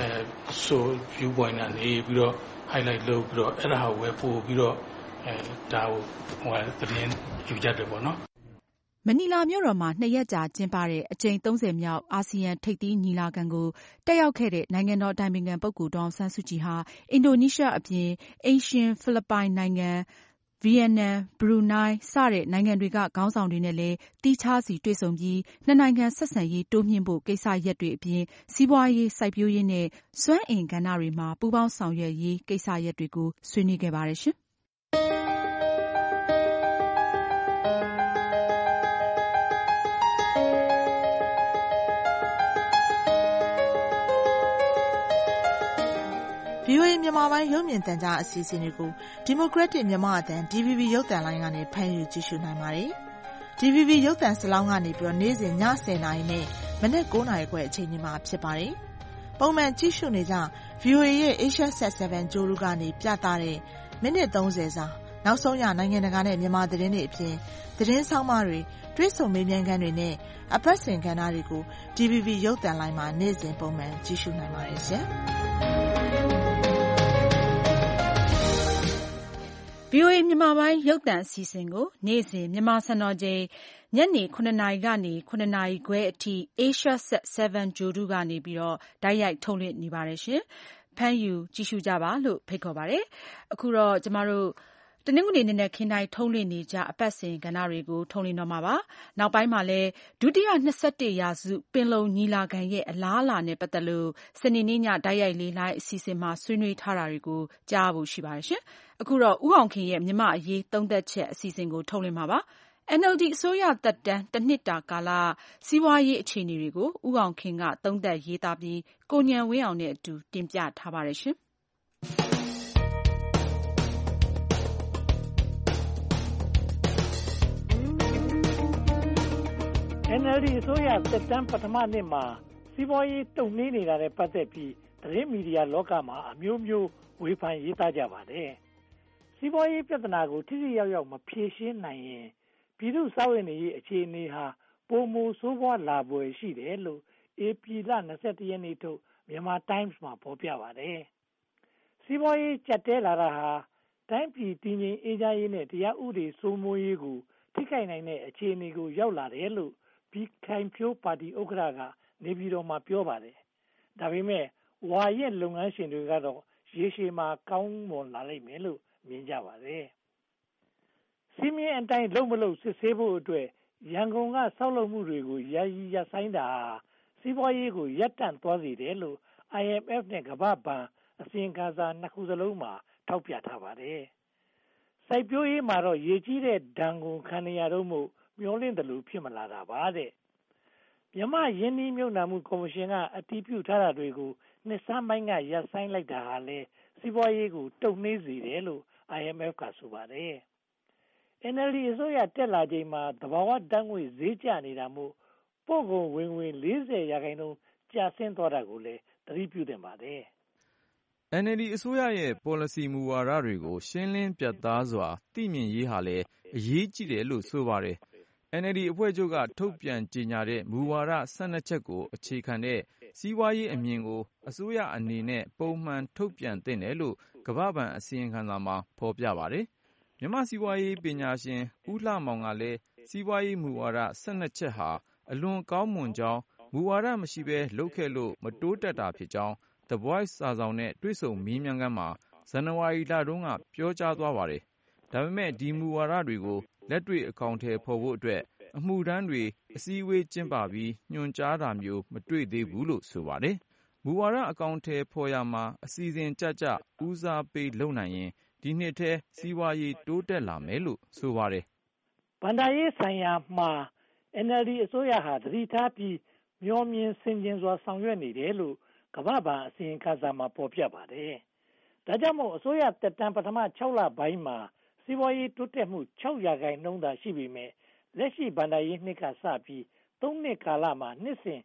so viewpoint နဲ့ပြီးတော့ highlight လုပ်ပြီးတော့အဲ့ဒါကိုပဲပို့ပြီးတော့ဒါကိုသတင်းယူကြတယ်ပေါ့နော်မနီလာမြို့တော်မှာ2 ရက်ကြာကျင်းပတဲ့အကြိမ်30မြောက်အာဆီယံထိပ်သီးညီလာခံကိုတက်ရောက်ခဲ့တဲ့နိုင်ငံတော်အတိုင်ပင်ခံပုဂ္ဂိုလ်ဒေါ်အောင်ဆန်းစုကြည်ဟာအင်ဒိုနီးရှားအပြင်အိမ်ရှင်ဖိလစ်ပိုင်နိုင်ငံ၊ ဗီယက်နမ်၊ ဘရူနိုင်း စတဲ့နိုင်ငံတွေကခေါင်းဆောင်တွေနဲ့လည်းသီးခြားစီတွေ့ဆုံပြီးနှစ်နိုင်ငံဆက်ဆံရေးတိုးမြှင့်ဖို့ကိစ္စရပ်တွေအပြင်စီးပွားရေးစိုက်ပျိုးရေးနဲ့စွမ်းအင်ကဏ္ဍတွေမှာပူးပေါင်းဆောင်ရွက်ရေးကိစ္စရပ်တွေကိုဆွေးနွေးခဲ့ပါတယ်ရှင်။ VOA မြန်မာပိုင်းရုပ်မြင်သံကြားအစီအစဉ်တွေကို Democratic မြန်မာအသံ DVB ရုပ်သံလိုင်းကနေဖမ်းယူကြည့်ရှုနိုင်ပါတယ်။ DVB ရုပ်သံစလောင်းကနေနေ့စဉ်ည 10 နာရီနဲ့မနက် 9 နာရီခွဲအချိန်မှာဖြစ်ပါတယ်။ပုံမှန်ကြည့်ရှုနေကြ VOA ရဲ့ Asia Sat 7 ဂြိုဟ်တုကနေပြသတဲ့မိနစ် 30 စာနောက်ဆုံးရနိုင်ငံတကာနဲ့မြန်မာသတင်းတွေအပြင်သတင်းဆောင်းပါးတွေတွေ့ဆုံမေးမြန်းခန်းတွေနဲ့အပတ်စဉ်ကဏ္ဍတွေကို DVB ရုပ်သံလိုင်းမှာနေ့စဉ်ပုံမှန်ကြည့်ရှုနိုင်ပါတယ်ရှင်။ VOA မြန်မာပိုင်းရုပ်သံအစီအစဉ်ကိုနေ့စဉ်မြန်မာစံတော်ချိန်ညနေ 9 နာရီကနေ 9 နာရီခွဲအထိ Asia Sat 7 ဂြိုဟ်တုကနေတိုက်ရိုက်ထုတ်လွှင့်နေပါတယ်ရှင်။ ဖမ်းယူကြည့်ရှုကြပါလို့ဖိတ်ခေါ်ပါတယ်။ အခုတော့ကျမတို့တနင်္ဂနွေနေ့နဲ့ခင်တိုင်းထုတ်လွှင့်နေကြအပတ်စဉ်ကဏ္ဍတွေကိုထုတ်လွှင့်တော့မှာပါ။နောက်ပိုင်းမှာလည်းဒုတိယ21ရာစုပင်လုံညီလာခံရဲ့အလားအလာနဲ့ပတ်သက်လို့စနေနေ့ညတိုက်ရိုက်လေလှိုင်းအစီအစဉ်မှာဆွေးနွေးထားတာတွေကိုကြားဖို့ရှိပါတယ်ရှင်။အခုတော့ဦးအောင်ခင်ရဲ့မြန်မာအရေးသုံးသပ်ချက်အစီအစဉ်ကိုထုတ်လွှင့်မှာပါ။ NLD အစိုးရသက်တမ်း1 နှစ်တာကာလစီးပွားရေးအခြေအနေတွေကိုဦးအောင်ခင်ကသုံးသပ်ရေးသားပြီးကိုဉာဏ်ဝင်းအောင်နဲ့အတူတင်ပြထားပါတယ်ရှင်။ NLD အစိုးရသက်တမ်းပထမနှစ်မှာစီးပွားရေးတုံ့နှေးနေတာနဲ့ပတ်သက်ပြီးသတင်းမီဒီယာလောကမှာအမျိုးမျိုးဝေဖန်ရေးသားကြပါတယ်။စီးပွားရေးပြဿနာကိုထိထိရောက်ရောက်မဖြေရှင်းနိုင်ရင်ပြည်သူ့စားဝတ်နေရေးအခြေအနေဟာပိုမိုဆိုးဝါးလာဖွယ်ရှိတယ်လို့ဧပြီလ21ရက်နေ့ထုတ်မြန်မာ Times မှာဖော်ပြပါတယ်။စီးပွားရေးကျပ်တည်းလာတာဟာတိုင်းပြည်တည်ငြိမ်အေးချမ်းရေးနဲ့တရားဥပဒေစိုးမိုးရေးကိုထိခိုက်နိုင်တဲ့အခြေအနေကိုရောက်လာတယ်လို့ပြည်ခိုင်ဖြိုးပါတီဥက္ကဋ္ဌကနေပြည်တော်မှာပြောပါတယ်။ဒါပေမဲ့ဝါရင့်လုပ်ငန်းရှင်တွေကတော့ရေရှည်မှာကောင်းမွန်လာလိမ့်မယ်လို့မြင်ကြပါတယ်။စီမင်းအတိုင်းလုပ်မလုပ်စစ်ဆေးဖို့အတွက်ရန်ကုန်ကဆောက်လုပ်မှုတွေကိုယာယီရပ်ဆိုင်းတာဟာစီးပွားရေးကိုရပ်တန့်သွားစေတယ်လို့ IMF နဲ့ကမ္ဘာ့ဘဏ်အစီရင်ခံစာ2ခုစလုံးမှာထောက်ပြထားပါတယ်။စိုက်ပျိုးရေးမှာတော့ရေကြီးတဲ့ဒဏ်ကိုခံရတော့မို့မျောလင့်တယ်လို့ဖြစ်မလာတာပါတဲ့။မြန်မာရင်းနှီးမြုပ်နှံမှုကော်မရှင်ကအတည်ပြုထားတာတွေကိုနှစ်ဆန်းပိုင်းကရပ်ဆိုင်းလိုက်တာဟာလည်းစီးပွားရေးကိုတုံ့နှေးစေတယ်လို့ IMF ကဆိုပါတယ်။ NLD အစိုးရတက်လာချိန်မှာသဘာဝဓါတ်ငွေ့ဈေးကျနေတာမို့ပို့ကုန်ဝင်ငွေ 40% ကျဆင်းသွားတာကိုလည်းသတိပြုသင့်ပါတယ်။ NLD အစိုးရရဲ့ပေါ်လစီမူဝါဒတွေကိုရှင်းလင်းပြတ်သားစွာသိမြင်ရေးဟာလည်းအရေးကြီးတယ်လို့ဆိုပါတယ်။ NLD အဖွဲ့ချုပ်ကထုတ်ပြန်ကြေညာတဲ့မူဝါဒ12ချက်ကိုအခြေခံတဲ့စီးပွားရေးအမြင်ကိုအစိုးရအနေနဲ့ပုံမှန်ထုတ်ပြန်သင့်တယ်လို့ကမ္ဘာ့ဘဏ်အစီရင်ခံစာမှာဖော်ပြပါတယ်။မြန်မာစီးပွားရေးပညာရှင်ဦးလှမောင်ကလည်းစီးပွားရေးမူဝါဒ12ချက်ဟာအလွန်ကောင်းမွန်ကြောင်းမူဝါဒမရှိဘဲလုပ်ခဲ့လို့မတိုးတက်တာဖြစ်ကြောင်း The Voice စာစောင်နဲ့တွေ့ဆုံမေးမြန်းခန်းမှာဇန်နဝါရီလတုန်းကပြောကြားသွားပါတယ်။ဒါပေမဲ့ဒီမူဝါဒတွေကိုလက်တွေ့အကောင်အထည်ဖော်ဖို့အတွက်အမှုထမ်းတွေအစည်းအဝေးကျင်းပပြီးညွှန်ကြားတာမျိုးမတွေ့သေးဘူးလို့ဆိုပါတယ်။မူဝါဒအကောင်အထည်ဖော်ရာမှာအစီအစဉ်ကျကျဦးစားပေးလုပ်နိုင်ရင်ဒီနှစ်ထဲစီးပွားရေးတိုးတက်လာမယ်လို့ဆိုပါတယ်။ဘဏ္ဍာရေးဆိုင်ရာမှာ NLD အစိုးရဟာသတိထားပြီးမျှော်မြင်ဆင်ခြင်စွာဆောင်ရွက်နေတယ်လို့ကမ္ဘာ့ဘဏ်အစီရင်ခံစာမှာဖော်ပြပါတယ်။ဒါကြောင့်မို့အစိုးရသက်တမ်းပထမ6လပိုင်းမှာစီးပွားရေးတိုးတက်မှု6%သာရှိပေမယ့်လက်ရှိဘဏ္ဍာရေးနှစ်ကစပြီး3နှစ်ကာလမှာနှစ်စဉ်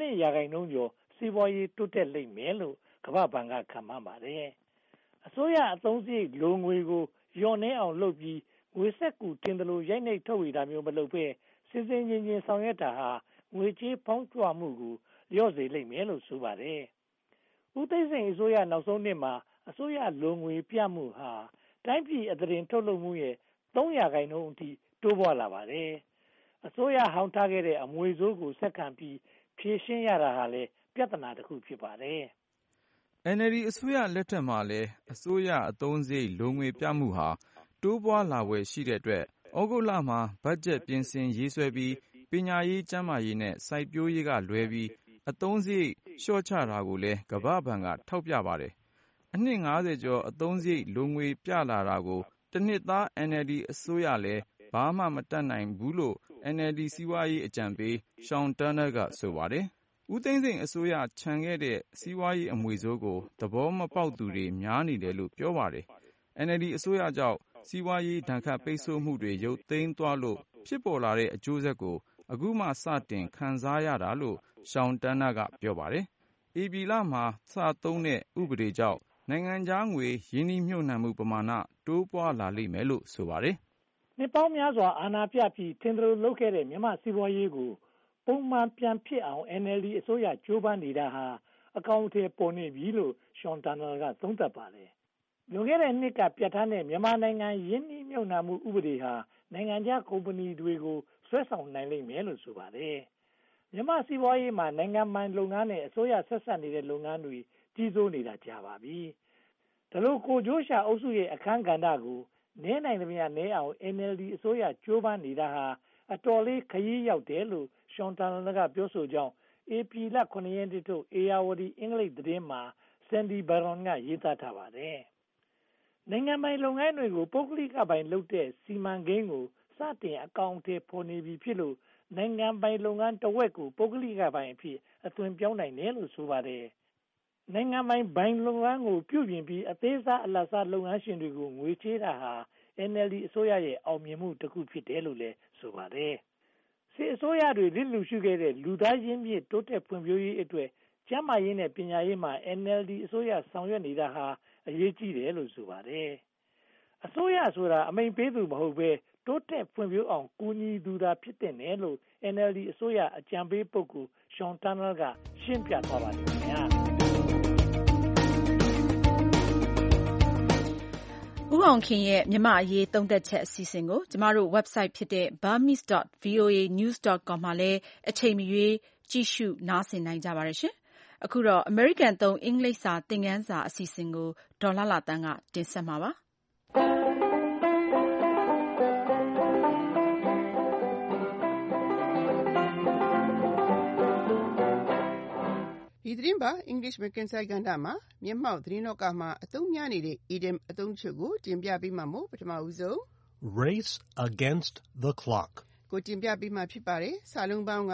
9%ကျော်စီးပွားရေးတိုးတက်လိမ့်မယ်လို့ကမ္ဘာ့ဘဏ်ကခန့်မှန်းပါတယ်။အစိုးရအသုံးစရိတ်လိုငွေကိုလျော့နည်းအောင်လုပ်ပြီးငွေစက္ကူတင်သလိုရိုက်နှိပ်ထုတ်ဝေတာမျိုးမလုပ်ဘဲစဉ်စဉ်ကျင်ကျင်ဆောင်ရွက်တာဟာငွေကြေးဖောင်းပွမှုကိုလျော့စေလိမ့်မယ်လို့ဆိုပါတယ်။ဦးသိန်းစိန်အစိုးရနောက်ဆုံးနှစ်မှာအစိုးရလိုငွေပြမှုဟာတိုင်းပြည်အသားတင်ထုတ်လုပ်မှုရဲ့3%အထိတိုးပွားလာပါတယ်။အစိုးရဟောင်းထားခဲ့တဲ့အမွေဆိုးကိုဆက်ခံပြီးဖြေရှင်းရတာဟာလည်းပြဿနာတစ်ခုဖြစ်ပါတယ်။ NLD အစိုးရလက်ထက်မှာလည်းအစိုးရအသုံးစရိတ်လိုငွေပြမှုဟာတိုးပွားလာဖွယ်ရှိတဲ့အတွက်ဩဂုတ်လမှာဘတ်ဂျက်ပြင်ဆင်ရေးဆွဲပြီးပညာရေးကျန်းမာရေးနဲ့စိုက်ပျိုးရေးကလွဲပြီးအသုံးစရိတ်လျှော့ချတာကိုလည်းကမ္ဘာ့ဘဏ်ကထောက်ပြပါတယ်။အနှစ် 50 ကျော်အသုံးစရိတ်လိုငွေပြလာတာကိုတနှစ်သား NLD အစိုးရလည်းဘာမှမတတ်နိုင်ဘူးလို့ NLD စီးပွားရေးအကြံပေး Sean Turnell ကဆိုပါတယ်။ဦးသိန်းစိန်အစိုးရချန်ခဲ့တဲ့စီးပွားရေးအမွေဆိုးကိုသဘောမပေါက်သူတွေများနေတယ်လို့ပြောပါတယ်။ NLD အစိုးရကြောင့်စီးပွားရေးဒဏ်ခတ်ပိတ်ဆို့မှုတွေရုပ်သိမ်းသွားလို့ဖြစ်ပေါ်လာတဲ့အကျိုးဆက်ကိုအခုမှစတင်ခံစားရတာလို့ Sean Turnell ကပြောပါတယ်။ ဧပြီလမှာစသုံးတဲ့ဥပဒေကြောင့်နိုင်ငံခြားငွေရင်းနှီးမြှုပ်နှံမှုပမာဏတိုးပွားလာလိမ့်မယ်လို့ဆိုပါတယ်။နှစ်ပေါင်းများစွာအာဏာပြပြီးထင်သလိုလုပ်ခဲ့တဲ့မြန်မာစီးပွားရေးကိုပုံမှန်ပြန်ဖြစ်အောင် NLD အစိုးရကြိုးပမ်းနေတာဟာအကောင်အထည်ပေါ်နေပြီလို့ Sean Turnell ကသုံးသပ်ပါတယ်။လွန်ခဲ့တဲ့နှစ်ကပြဋ္ဌာန်းတဲ့မြန်မာနိုင်ငံရင်းနှီးမြှုပ်နှံမှုဥပဒေဟာနိုင်ငံခြားကုမ္ပဏီတွေကိုဆွဲဆောင်နိုင်လိမ့်မယ်လို့ဆိုပါတယ်။မြန်မာစီးပွားရေးမှာနိုင်ငံပိုင်လုပ်ငန်းနဲ့အစိုးရဆက်စပ်နေတဲ့လုပ်ငန်းတွေကြီးစိုးနေတာကြာပါပြီ။ဒါလို့ကိုဂျိုးရှာအုပ်စုရဲ့အခန်းကဏ္ဍကိုနည်းနိုင်သမျှနည်းအောင် NLD အစိုးရကြိုးပမ်းနေတာဟာအတော်လေးခရီးရောက်တယ်လို့ Sean Turnell ကပြောဆိုကြောင်းဧပြီလ 9 ရက်နေ့ထုတ်ဧရာဝတီအင်္ဂလိပ်သတင်းမှာ Sandy Baron ကရေးသားထားပါတယ်။နိုင်ငံပိုင်လုပ်ငန်းတွေကိုပုဂ္ဂလိကပိုင်လုပ်တဲ့စီမံကိန်းကိုစတင်အကောင်အထည်ဖော်နေပြီဖြစ်လို့နိုင်ငံပိုင်လုပ်ငန်းတစ်ဝက်ကိုပုဂ္ဂလိကပိုင်အဖြစ်အသွင်ပြောင်းနိုင်တယ်လို့ဆိုပါတယ်။နိုင်ငံပိုင်လုပ်ငန်းကိုပြုပြင်ပြီးအသေးစားအလတ်စားလုပ်ငန်းရှင်တွေကိုငွေချေးတာဟာ NLD အစိုးရရဲ့အောင်မြင်မှုတစ်ခုဖြစ်တယ်လို့လည်းဆိုပါတယ်။စစ်အစိုးရတွေလစ်လျူရှုခဲ့တဲ့လူသားရင်းမြစ်တိုးတက်ဖွံ့ဖြိုးရေးအတွက်ကျန်းမာရေးနဲ့ပညာရေးမှာ NLD အစိုးရဆောင်ရွက်နေတာဟာအရေးကြီးတယ်လို့ဆိုပါတယ်။အစိုးရဆိုတာအမိန့်ပေးသူမဟုတ်ဘဲတိုးတက်ဖွံ့ဖြိုးအောင်ကူညီသူသာဖြစ်တဲ့နယ်လို့ NLD အစိုးရအကြံပေးပုဂ္ဂိုလ် Sean Turnell ကရှင်းပြသွားပါတယ်ခင်ဗျာ။ဦးအောင်ခင်ရဲ့မြန်မာအရေးသုံးသပ်ချက်အစီအစဉ်ကိုကျမတို့ website ဖြစ်တဲ့ burmese.voanews.com မှာလည်းအချိန်မရွေးကြည့်ရှုနားဆင်နိုင်ကြပါတယ်ရှင်။အခုတော့ American သုံးအင်္ဂလိပ်စာသင်ခန်းစာအစီအစဉ်ကိုဒေါ်လှလှသန်းကတင်ဆက်မှာပါ။ဒီသတင်းပါ English American စာကဏ္ဍမှာမျက်မှောက်သတင်းလောကမှာအသုံးများနေတဲ့ idiom အသုံးချုပ်ကိုတင်ပြပေးမှာမို့ပထမဦးဆုံး Race against the clock ကိုတင်ပြပေးမှာဖြစ်ပါတယ်။စာလုံးပေါင်းက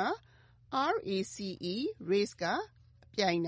race ကပြိုင်တာ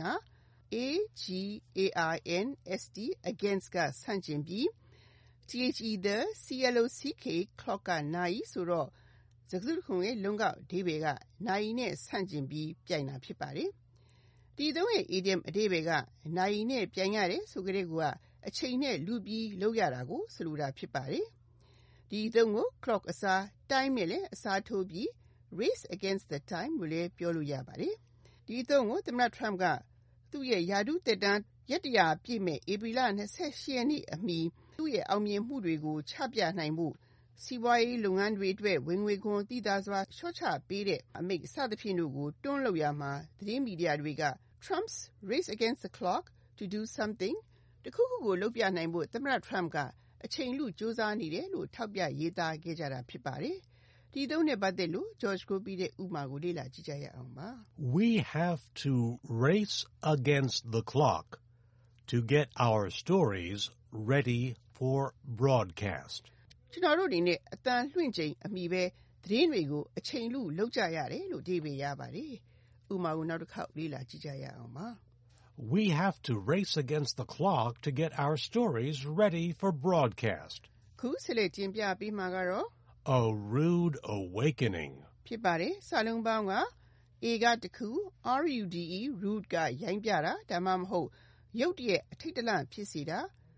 against against ကဆန့်ကျင်ပြီး the clock ကနာရီဆိုတော့စကားစုတစ်ခုရဲ့လုံးကောက်အဓိပ္ပာယ်ကနာရီနဲ့ဆန့်ကျင်ပြီးပြိုင်တာဖြစ်ပါတယ်။ဒီသုံးရဲ့ idiom အဓိပ္ပာယ်ကနိုင်နဲ့ပြိုင်ရတယ်ဆိုကြတဲ့ကအချိန်နဲ့လူပြီးလုပ်ရတာကိုဆိုလိုတာဖြစ်ပါတယ်။ဒီသုံးကို clock အစား time နဲ့လည်းအစားထိုးပြီး race against the time လို့လည်းပြောလို့ရပါတယ်။ဒီသုံးကိုသမ္မတ Trump ကသူ့ရဲ့ရာထူးသက်တမ်းရက်တရာပြည့်မဲ့ဧပြီလ 28 ရက်နေ့အမီသူ့ရဲ့အောင်မြင်မှုတွေကိုချပြနိုင်မှုစီးပွားရေးလုပ်ငန်းတွေအတွက်ဝင်ငွေခွန်သိသာစွာလျှော့ချပေးတဲ့အမိန့်စသဖြင့်တို့ကိုတွန်းလုပ်ရမှာသတင်းမီဒီယာတွေက Trump's race against the clock to do something တခုခုကိုလုပ်ပြနိုင်ဖို့သမ္မတ Trump ကအချိန်လူစူးစမ်းနေတယ်လို့ထောက်ပြရေးသားခဲ့ကြတာဖြစ်ပါတယ်။ဒီသုံးနဲ့ပတ်သက်လို့ George ကိုပြီးတဲ့ဥပမာကိုလေ့လာကြည့်ကြရအောင်ပါ။ We have to race against the clock to get our stories ready for broadcast. ကျွန်တော်တို့အနေနဲ့အတန်လွှင့်ချိန်အမီပဲသတင်းတွေကိုအချိန်လူလုပ်ကြရတယ်လို့အဓိပ္ပာယ်ရပါတယ်။ဥပမာကိုနောက်တစ်ခေါက်လေ့လာကြည့်ကြရအောင်ပါ။ We have to race against the clock to get our stories ready for broadcast. ခုဆက်လက်တင်ပြပေးမှာကတော့ A rude awakening ဖြစ်ပါတယ်။စာလုံးပေါင်းက A ကတခု rude ကရိုင်းပြတာဒါမှမဟုတ်ရုတ်တရက်အထိတ်တလန့်ဖြစ်စေတာ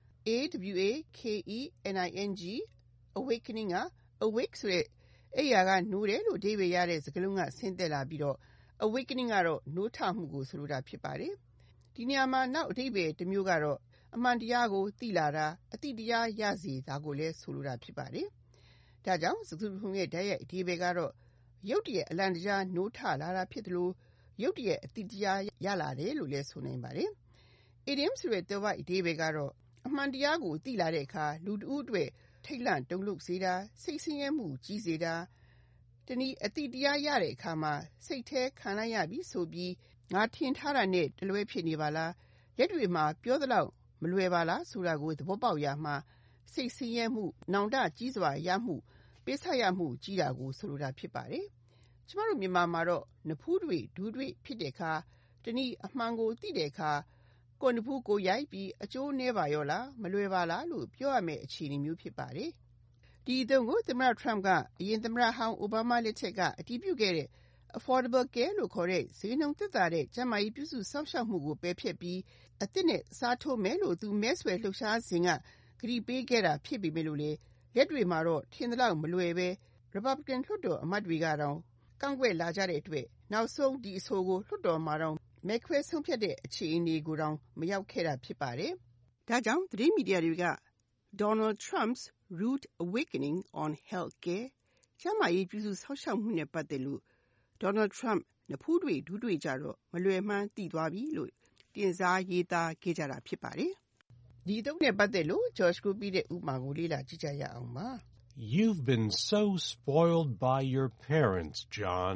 awakening awakening က awake ဆိုတဲ့အိယာကနိုးတယ်လို့အဓိပ္ပာယ်ရတဲ့စကားလုံးကဆင်းသက်လာပြီးတော့ awakening ကတော့နိုးထမှုကိုဆိုလိုတာဖြစ်ပါတယ်။ဒီနေရာမှာနောက်အဓိပ္ပာယ်တစ်မျိုးကတော့အမှန်တရားကိုသိလာတာအသိတရားရစေတာကိုလည်းဆိုလိုတာဖြစ်ပါတယ်။ဒါကြောင့်စကားစုတစ်ခုရဲ့တိုက်ရိုက်အဓိပ္ပာယ်ကတော့ရုတ်တရက်အလံတကြားနိုးထလာတာဖြစ်တယ်လို့ရုတ်တရက်အတိတရားရလာတယ်လို့လည်းဆိုနိုင်ပါတယ်။ idiom ဆိုတဲ့သွယ်ဝိုက်အဓိပ္ပာယ်ကတော့အမှန်တရားကိုသိလာတဲ့အခါလူတဦးအတွက်ထိတ်လန့်တုန်လှုပ်စေတာစိတ်ဆင်းရဲမှုကြီးစေတာတနည်းအတိတရားရတဲ့အခါမှာစိတ်ထဲခံလိုက်ရပြီဆိုပြီးငါထင်ထားတာနဲ့တလွဲဖြစ်နေပါလားလက်တွေမှာပြောသလောက်မလွယ်ပါလားဆိုတာကိုသဘောပေါက်ရမှာစိတ်ဆင်းရဲမှုနောင်တကြီးစွာရမှုပေးဆက်ရမှုကြီးတာကိုဆိုလိုတာဖြစ်ပါတယ်။ကျမတို့မြန်မာမှာတော့နဖူးတွေဒူးတွေဖြစ်တဲ့အခါတနည်းအမှန်ကိုသိတဲ့အခါကိုနဖူးကိုရိုက်ပြီးအကျိုးနည်းပါရောလားမလွယ်ပါလားလို့ပြောရမယ့်အခြေအနေမျိုးဖြစ်ပါတယ်။ဒီအသုံးကိုသမ္မတ Trump ကအရင်သမ္မတဟောင်း Obama လက်ထက်ကအတည်ပြုခဲ့တဲ့ Affordable Care လို့ခေါ်တဲ့ဈေးနှုန်းသက်သာတဲ့ကျန်းမာရေးပြုစုစောင့်ရှောက်မှုကိုပယ်ဖျက်ပြီးအသစ်နဲ့စားထိုးမယ်လို့သူမဲဆွယ်လှုပ်ရှားစဉ်ကကတိပေးခဲ့တာဖြစ်ပေမဲ့လို့လေလက်တွေမှာတော့ထင်သလောက်မလွယ်ပဲ Republican လွှတ်တော်အမတ်တွေကတော့ကန့်ကွက်လာကြတဲ့အတွက်နောက်ဆုံးဒီအဆိုကိုလွှတ်တော်မှာတော့မဲခွဲဆုံးဖြတ်တဲ့အခြေအနေကိုတောင်မရောက်ခဲ့တာဖြစ်ပါတယ်။ဒါကြောင့်သတင်းမီဒီယာတွေက Donald Trump's rude awakening on healthcare ကျန်းမာရေးပြုစုစောင့်ရှောက်မှုနဲ့ပတ်သက်လို့ Donald Trump နဖူးတွေဒူးတွေကြတော့မလွယ်မှန်းသိသွားပြီလို့တင်စားရေးသားခဲ့ကြတာဖြစ်ပါတယ်။ဒီအသုံးနဲ့ပတ်သက်လို့ George ကိုပြီးတဲ့ဥပမာကိုလေ့လာကြည့်ကြရအောင်ပါ။ You've been so spoiled by your parents, John.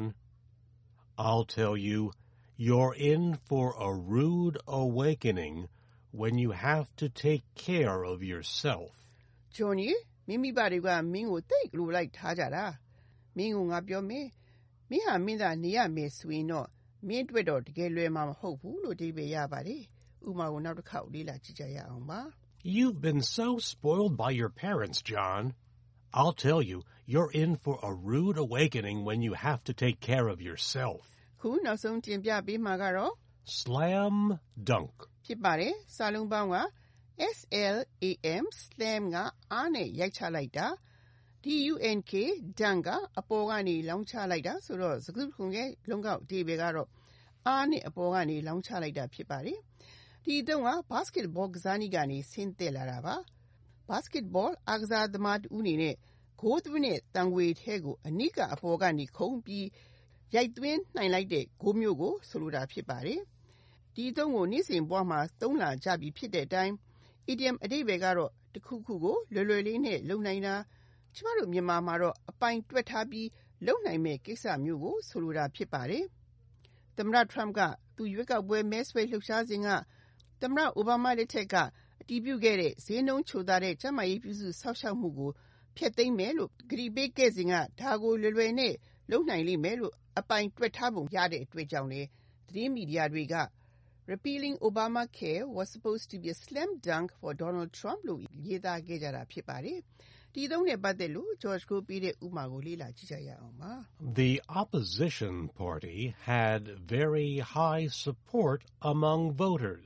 I'll tell you, you're in for a rude awakening when you have to take care of yourself. John မိမိပါတွေကမင်းကိုတိတ်လိုလိုက်ထားကြတာမင်းကိုငါပြောမယ်မင်းဟာမင်းသာနေရမယ်ဆိုရင်တော့မင်းအတွက်တော့တကယ်လွယ်မှာမဟုတ်ဘူးလို့အဓိပ္ပာယ်ရပါတယ်ဥပမာကိုနောက်တစ်ခေါက်လေ့လာကြည့်ကြရအောင်ပါ You've been so spoiled by your parents, John. I'll tell you, you're in for a rude awakening when you have to take care of yourself. ခုနောက်ဆုံးတင်ပြပေးမှာကတော့ Slam dunk ဖြစ်ပါတယ်စာလုံးပေါင်းကSLAM slam ကအားနဲ့ရိုက်ချလိုက်တာ DUNK dunk ကအပေါ်ကနေလောင်းချလိုက်တာဆိုတော့စကားခုံရဲ့လုံးကောက်အဓိပ္ပာယ်ကတော့အားနဲ့အပေါ်ကနေလောင်းချလိုက်တာဖြစ်ပါတယ်ဒီအသုံးက basketball ကစားနည်းကနေဆင်းသက်လာတာပါ basketball အားကစားသမားတူအနေနဲ့ဂိုးသွင်းတဲ့တံငွေထဲကိုအနိကအပေါ်ကနေခုန်ပြီးရိုက်သွင်းနိုင်လိုက်တဲ့ဂိုးမျိုးကိုဆိုလိုတာဖြစ်ပါတယ်ဒီအသုံးကိုနေ့စဉ်ဘဝမှာသုံးလာကြပြီဖြစ်တဲ့အတိုင်း idiom အဓိပ္ပာယ်ကတော့တစ်ခုခုကိုလွယ်လွယ်လေးနဲ့လုပ်နိုင်တာကျမတို့မြန်မာမှာတော့အပိုင်တွက်ထားပြီးလုပ်နိုင်မဲ့ကိစ္စမျိုးကိုဆိုလိုတာဖြစ်ပါတယ်သမ္မတ Trump ကသူရွေးကောက်ပွဲမဲဆွယ်လှုပ်ရှားစဉ်ကသမ္မတ Obama လက်ထက်ကအတည်ပြုခဲ့တဲ့ဈေးနှုန်းချိုသာတဲ့ကျန်းမာရေးပြုစုစောင့်ရှောက်မှုကိုဖျက်သိမ်းမယ်လို့ကတိပေးခဲ့စဉ်ကဒါကိုလွယ်လွယ်နဲ့လုပ်နိုင်လိမ့်မယ်လို့အပိုင်တွက်ထားပုံရတဲ့အတွက်ကြောင့်လေသတင်းမီဒီယာတွေကRepealing Obamacare was supposed to be a slam dunk for Donald Trump လို့ရေးသားခဲ့ကြတာဖြစ်ပါတယ်။ဒီသုံးနဲ့ပတ်သက်လို့ George ကိုပြီးတဲ့ဥပမာကိုလေ့လာကြည့်ကြရအောင်ပါ။ The opposition party had very high support among voters.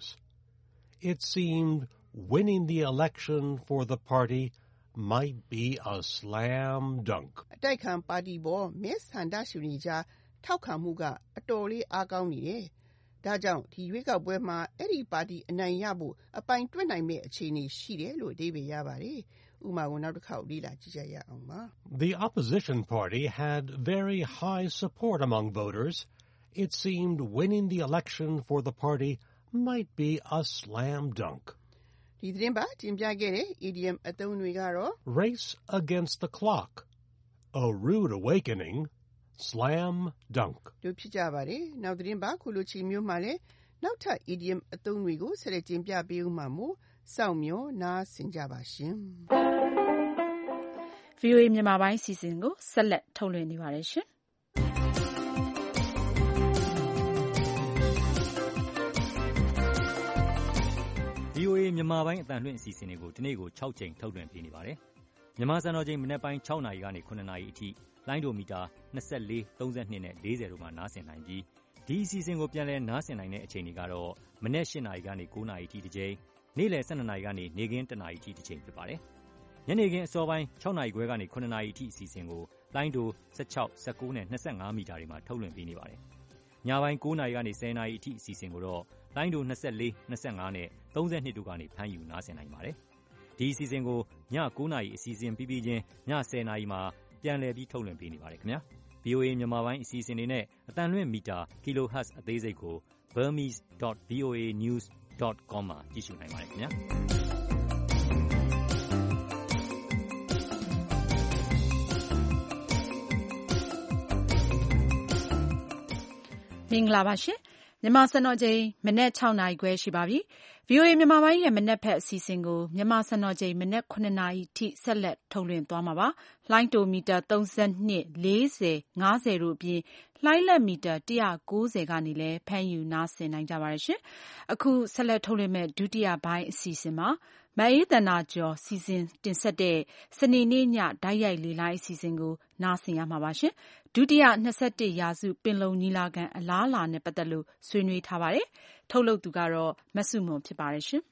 It seemed winning the election for the party might be a slam dunk. အတိုက်ခံပါတီပေါ်မဲဆန္ဒရှင်တွေကြားထောက်ခံမှုကအတော်လေးအားကောင်းနေတယ်။ဒါကြောင့်ဒီရွေးကောက်ပွဲမှာအဲ့ဒီပါတီအနိုင်ရဖို့အပိုင်တွက်နိုင်မဲ့အခြေအနေရှိတယ်လို့အဓိပ္ပာယ်ရပါတယ်။ဥပမာကိုနောက်တစ်ခေါက်လေ့လာကြည့်ကြရအောင်ပါ။ The opposition party had very high support among voters. It seemed winning the election for the party might be a slam dunk. ဒီသတင်းပါတင်ပြခဲ့တဲ့ idiom အသုံးတွေကတော့ Race against the clock, a rude awakening, slam dunk. တို့ဖြစ်ကြပါတယ်။နောက်သတင်းပါခုလိုချီမျိုးမှလည်းနောက်ထပ် idiom အသုံးတွေကိုဆက်လက်တင်ပြပေးဦးမှာမို့စောင့်မျှော်နားဆင်ကြပါရှင်။ VOA မြန်မာပိုင်းစီစဉ်ကိုဆက်လက်ထုတ်လွှင့်နေပါတယ်ရှင်။ VOA မြန်မာပိုင်းအသံလွှင့်အစီအစဉ်တွေကိုဒီနေ့ကို6ချိန်ထုတ်လွှင့်ပေးနေပါတယ်။မြန်မာစံတော်ချိန်မနက်ပိုင်း6နာရီကနေ9နာရီအထိလိုင်းဒိုမီတာ24 32နဲ့40တို့မှာနားဆင်နိုင်ပြီးဒီအစီအစဉ်ကိုပြန်လည်နားဆင်နိုင်တဲ့အချိန်တွေကတော့မနက်8နာရီကနေ9နာရီအထိတစ်ချိန်နေ့လယ်12နာရီကနေနေ့ခင်း1နာရီအထိတစ်ချိန်ဖြစ်ပါတယ်။ညနေခင်းအစောပိုင်း6နာရီခွဲကနေ9နာရီအထိအစီအစဉ်ကိုလိုင်းဒို16 19နဲ့25မီတာတွေမှာထုတ်လွှင့်ပေးနေပါတယ်။ညပိုင်း9နာရီကနေ10နာရီအထိအစီအစဉ်ကိုတော့လိုင်းဒို24 25နဲ့32တို့ကနေဖမ်းယူနားဆင်နိုင်ပါတယ်။ဒီအစီအစဉ်ကိုည9နာရီအစီအစဉ်ပြီးပြီးချင်းည10နာရီမှာပြန်လည်ပြီးထုတ်လွှင့်ပေးနေပါတယ်ခင်ဗျာ။ VOA မြန်မာပိုင်းအစီအစဉ်တွေနဲ့အသံလွှင့်မီတာ kilohertz အသေးစိတ်ကို burmese.voanews.com မှာကြည့်ရှုနိုင်ပါတယ်ခင်ဗျာမင်္ဂလာပါရှင်မြန်မာစံတော်ချိန်မနက် 6 နာရီခွဲရှိပါပြီ။ VOA မြန်မာပိုင်းရဲ့မနက်ဖက်အစီအစဉ်ကိုမြန်မာစံတော်ချိန်မနက် 9 နာရီထိဆက်လက်ထုတ်လွှင့်သွားမှာပါ။လိုင်းတိုမီတာ32 40 50တို့အပြင်လှိုင်းလက်မီတာ190ကနေလည်းဖမ်းယူနားဆင်နိုင်ကြပါတယ်ရှင်။အခုဆက်လက်ထုတ်လွှင့်မဲ့ဒုတိယပိုင်းအစီအစဉ်မှာမအေးသန္တာကျော်စီစဉ်တင်ဆက်တဲ့စနေနေ့ညတိုက်ရိုက်လေလိုင်းအစီအစဉ်ကိုနားဆင်ရမှာပါရှင်။ဒုတိယ21ရာစုပင်လုံညီလာခံအလားအလာနဲ့ပတ်သက်လို့ဆွေးနွေးထားပါတယ်။ထုတ်လုပ်သူကတော့မဆုမွန်ဖြစ်ပါတယ်ရှင်။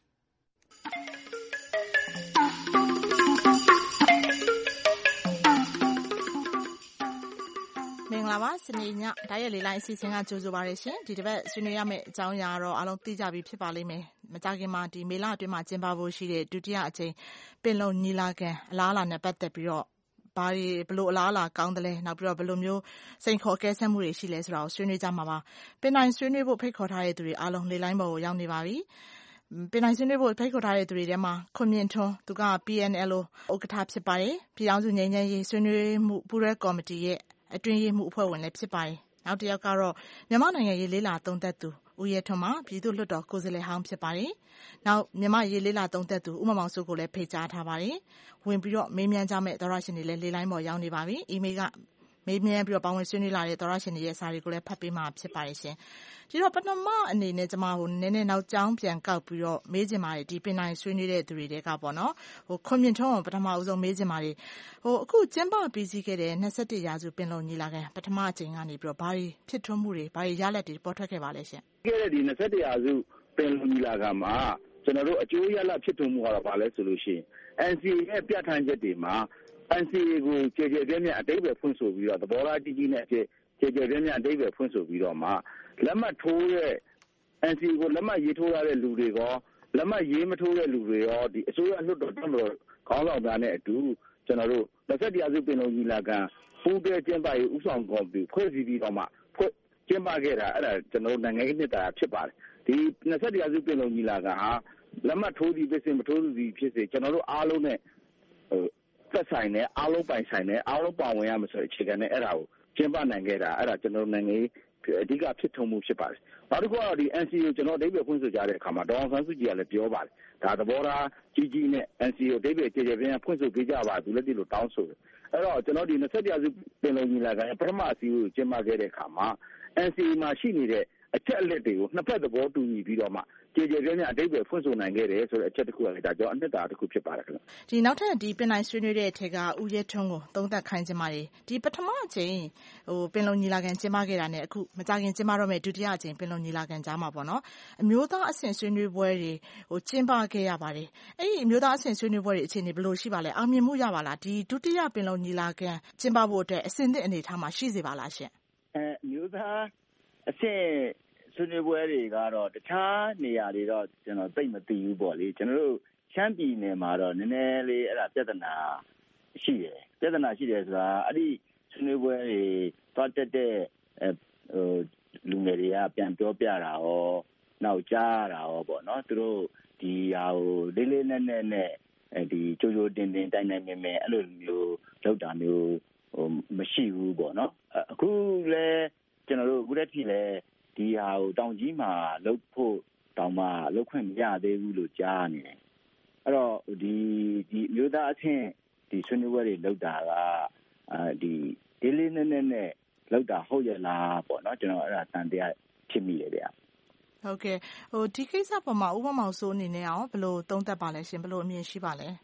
မင်္ဂလာပါစနေညတိုက်ရိုက်လေလိုင်းအစီအစဉ်ကကြိုဆိုပါရရှင်ဒီတစ်ပတ်ဆွေးနွေးရမယ့်အကြောင်းအရာတော့အားလုံးသိကြပြီဖြစ်ပါလိမ့်မယ်မကြခင်မှာဒီမေလအတွင်းမှာကျင်းပဖို့ရှိတဲ့ဒုတိယအကြိမ်ပင်လုံညီလာခံအလားအလာနဲ့ပတ်သက်ပြီးတော့ဘာတွေဘလို့အလားအလာကောင်းတယ်လဲနောက်ပြီးတော့ဘလို့မျိုးစိန်ခေါ်ကဲဆတ်မှုတွေရှိလဲဆိုတာကိုဆွေးနွေးကြမှာပါပင်နိုင်ဆွေးနွေးဖို့ဖိတ်ခေါ်ထားတဲ့သူတွေအားလုံးလေလိုင်းပေါ်ကိုရောက်နေပါပြီပင်နိုင်ဆွေးနွေးဖို့ဖိတ်ခေါ်ထားတဲ့သူတွေထဲမှာခွန်မြင့်ထွန်းသူက PNLO ဥက္ကဋ္ဌဖြစ်ပါတယ်ပြည်ထောင်စုငြိမ်းချမ်းရေးဆွေးနွေးမှုပူးတွဲကော်မတီရဲ့အတွင်းရေးမှူးအဖွဲ့ဝင်လည်းဖြစ်ပါတယ်နောက်တစ်ယောက်ကတော့မြန်မာနိုင်ငံရေးလေးလာသုံးသက်သူဦးရဲထွန်းမှာပြည်သူ့လွှတ်တော်ကိုယ်စားလှယ်ဟောင်းဖြစ်ပါတယ်နောက်မြန်မာရေးလေးလာသုံးသက်သူဦးမောင်စိုးကိုလည်းဖိတ်ကြားထားပါတယ်ဝင်ပြီးတော့မေးမြန်းကြမယ့်သောရရှင်တွေလည်းလေလိုင်းပေါ်ရောက်နေပါပြီအီးမေးလ်ကမေးမြန်းပြီးတော့ပါဝင်ဆွေးနွေးလာတဲ့သောရရှင်တွေရဲ့စာတွေကိုလည်းဖတ်ပေးမှာဖြစ်ပါတယ်ရှင်ဒီတော့ပထမအနေနဲ့ကျွန်မနည်းနည်းနောက်ကြောင်းပြန်ကောက်ပြီးတော့မေးချင်ပါတယ်ဒီပင်နိုင်ဆွေးနွေးတဲ့သူတွေကပေါ့နော်ခွန်မြင့်ထွန်းကိုပထမဦးဆုံးမေးချင်ပါတယ်အခုကျင်းပပြီးစီးခဲ့တဲ့21ရာစုပင်လုံညီလာခံပထမအကြိမ်ကနေပြီးတော့ဘာတွေဖြစ်ထွန်းမှုတွေဘာတွေရလဒ်တွေပေါ်ထွက်ခဲ့ပါလဲရှင်ခဲ့တဲ့ဒီ21ရာစုပင်လုံညီလာခံမှာကျွန်တော်တို့အကျိုးရလဒ်ဖြစ်ထွန်းမှုကတော့ဘာလဲဆိုလို့ရှိရင် NCA ရဲ့ပြဋ္ဌာန်းချက်တွေမှာ NCA ကိုကျေကျေပြည့်ပြည့်အတိတ်ပဲဖွင့်ဆိုပြီးတော့သဘောထားကြီးကြီးနဲ့ကျေကျေပြည့်ပြည့်အတိတ်ပဲဖွင့်ဆိုပြီးတော့မှလက်မှတ်ထိုးတဲ့ NCA ကိုလက်မှတ်ရေးထိုးရတဲ့လူတွေရောလက်မှတ်ရေးမထိုးတဲ့လူတွေရောဒီအစိုးရလွှတ်တော်တက်မတော်ခေါင်းဆောင်များနဲ့အတူကျွန်တော်တို့21ရာစုပင်လုံညီလာခံပူးတွဲကျင်းပရေးဥဆောင်ကော်မတီဖွဲ့စည်းပြီးတော့မှကျင်းပခဲ့တာအဲ့ဒါကျွန်တော်တို့နိုင်ငံရေးနှစ်တာဖြစ်ပါတယ်ဒီ21ရာစုပင်လုံညီလာခံဟာလက်မှတ်ထိုးသည်ဖြစ်စေမထိုးသည်ဖြစ်စေကျွန်တော်တို့အားလုံးနဲ့သက်ဆိုင်တဲ့အားလုံးပိုင်ဆိုင်တဲ့အားလုံးပါဝင်ရမယ်ဆိုတဲ့အခြေခံနဲ့အဲ့ဒါကိုကျင်းပနိုင်ခဲ့တာအဲ့ဒါကျွန်တော်တို့နိုင်ငံရေးအဓိကဖြစ်ထုံမှုဖြစ်ပါတယ်နောက်တစ်ခုကတော့ဒီ NCA ကိုကျွန်တော်အဓိပ္ပာယ်ဖွင့်ဆိုကြတဲ့အခါမှာဒေါအောင်ဆန်းစုကြည်ကလည်းပြောပါတယ်ဒါသဘောထားကြီးကြီးနဲ့ NCA ကိုအဓိပ္ပာယ်ကျေကျေပြင်းပြင်းဖွင့်ဆိုပေးကြပါသူလည်းဒီလိုတောင်းဆိုတယ်အဲ့တော့ကျွန်တော်ဒီ21ရာစုပင်လုံညီလာခံပထမအစည်းအဝေးကိုကျင်းပခဲ့တဲ့အခါမှာ NCA မှာရှိနေတဲ့အချက်အလက်တွေကိုနှစ်ဖက်သဘောတူညီပြီးတော့မှကျေကျေပြင်းပြင်းအဓိပ္ပာယ်ဖွင့်ဆိုနိုင်ခဲ့တယ်ဆိုတဲ့အချက်တစ်ခုကလည်းဒါကြောင့်အနှစ်သာရတစ်ခုဖြစ်ပါတယ်ခင်ဗျဒီနောက်ထပ်ဒီပင်နိုင်ဆွေးနွေးတဲ့အထက်ကဦးရဲထွန်းကိုသုံးသပ်ခိုင်းချင်ပါတယ်ဒီပထမအချိန်ပင်လုံညီလာခံကျင်းပခဲ့တာနဲ့အခုမကြခင်ကျင်းပတော့မယ့်ဒုတိယအချိန်ပင်လုံညီလာခံကြားမှာပေါ့နော်အမျိုးသားအဆင့်ဆွေးနွေးပွဲတွေကျင်းပခဲ့ရပါတယ်အဲ့ဒီအမျိုးသားအဆင့်ဆွေးနွေးပွဲတွေအခြေအနေဘယ်လိုရှိပါလဲအောင်မြင်မှုရပါလားဒီဒုတိယပင်လုံညီလာခံကျင်းပဖို့အတွက်အဆင့်သင့်အနေထားမှာရှိစေပါလားရှင်အမျိုးသားအဆင့်ဆွေးနွေးပွဲတွေကတော့တခြားနေရာတွေတော့ကျွန်တော်သိမသိဘူးပေါ့လေကျွန်တော်တို့ရှမ်းပြည်နယ်မှာတော့နည်းနည်းလေးအဲ့ဒါပြဿနာရှိတယ်ဆိုတာအဲ့ဒီဆွေးနွေးပွဲတွေတွားတက်တဲ့လူငယ်တွေကပြန်ပြောပြတာရောနောက်ကြားတာရောပေါ့နော်သူတို့ဒီဟာကိုလေးလေးနက်နက်နဲ့ဒီကြိုးကြိုးတင်တင်တိုင်တိုင်မြင်မြင်အဲ့လိုမျိုးလောက်တာမျိုးမရှိဘူးပေါ့နော်အခုလဲကျွန်တော်တို့အခုတည်းကလည်းဒီဟာကိုတောင်ကြီးမှာလှုပ်ဖို့တောင်မှလှုပ်ခွင့်မရသေးဘူးလို့ကြားနေတယ်အဲ့တော့ဒီမျိုးသားအဆင့်ဒီဆွေးနွေးပွဲတွေလှုပ်တာကဒီလေးလေးနက်နက်နဲ့လှုပ်တာဟုတ်ရဲ့လားပေါ့နော်ကျွန်တော်အဲ့ဒါတန်တရားဖြစ်မိတယ်ဗျဟုတ်ကဲ့ဒီကိစ္စပေါ်မှာဥပမာဆိုအနေနဲ့အောင်ဘယ်လိုသုံးသပ်ပါလဲရှင်ဘယ်လိုအမြင်ရှိပါလဲ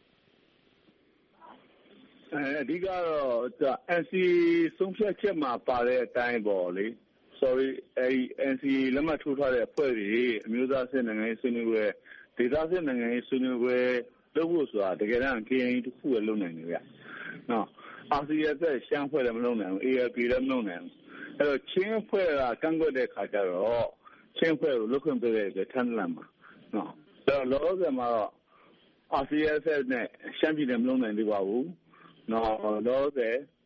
အဓိကတော့ NCA ဆုံးဖြတ်ချက်မှာပါတဲ့အတိုင်းပေါ့လေsorry NCA လက်မှတ်ထိုးထားတဲ့အဖွဲ့တွေအမျိုးသားအဆင့်နိုင်ငံရေးဆွေးနွေးပွဲဒေသအဆင့်နိုင်ငံရေးဆွေးနွေးပွဲလုပ်ဖို့ဆိုတာတကယ်တမ်း KNU တစ်ခုပဲလုပ်နိုင်တယ်ဗျ။နော် RCSS ရှမ်းဖွဲ့လည်းမလုပ်နိုင်ဘူး ALP လည်းမလုပ်နိုင်ဘူး။အဲ့တော့ချင်းဖွဲ့ကကန့်ကွက်တဲ့ခါကျတော့ချင်းဖွဲ့ကိုလုပ်ခွင့်ပေးတဲ့အတွက်ထမ်းလန့်မှာနော်။အဲ့တော့လောလောဆယ်မှာတော့ RCSS နဲ့ရှမ်းပြည်လည်းမလုပ်နိုင်သေးပါဘူး။နော်လောလောဆယ်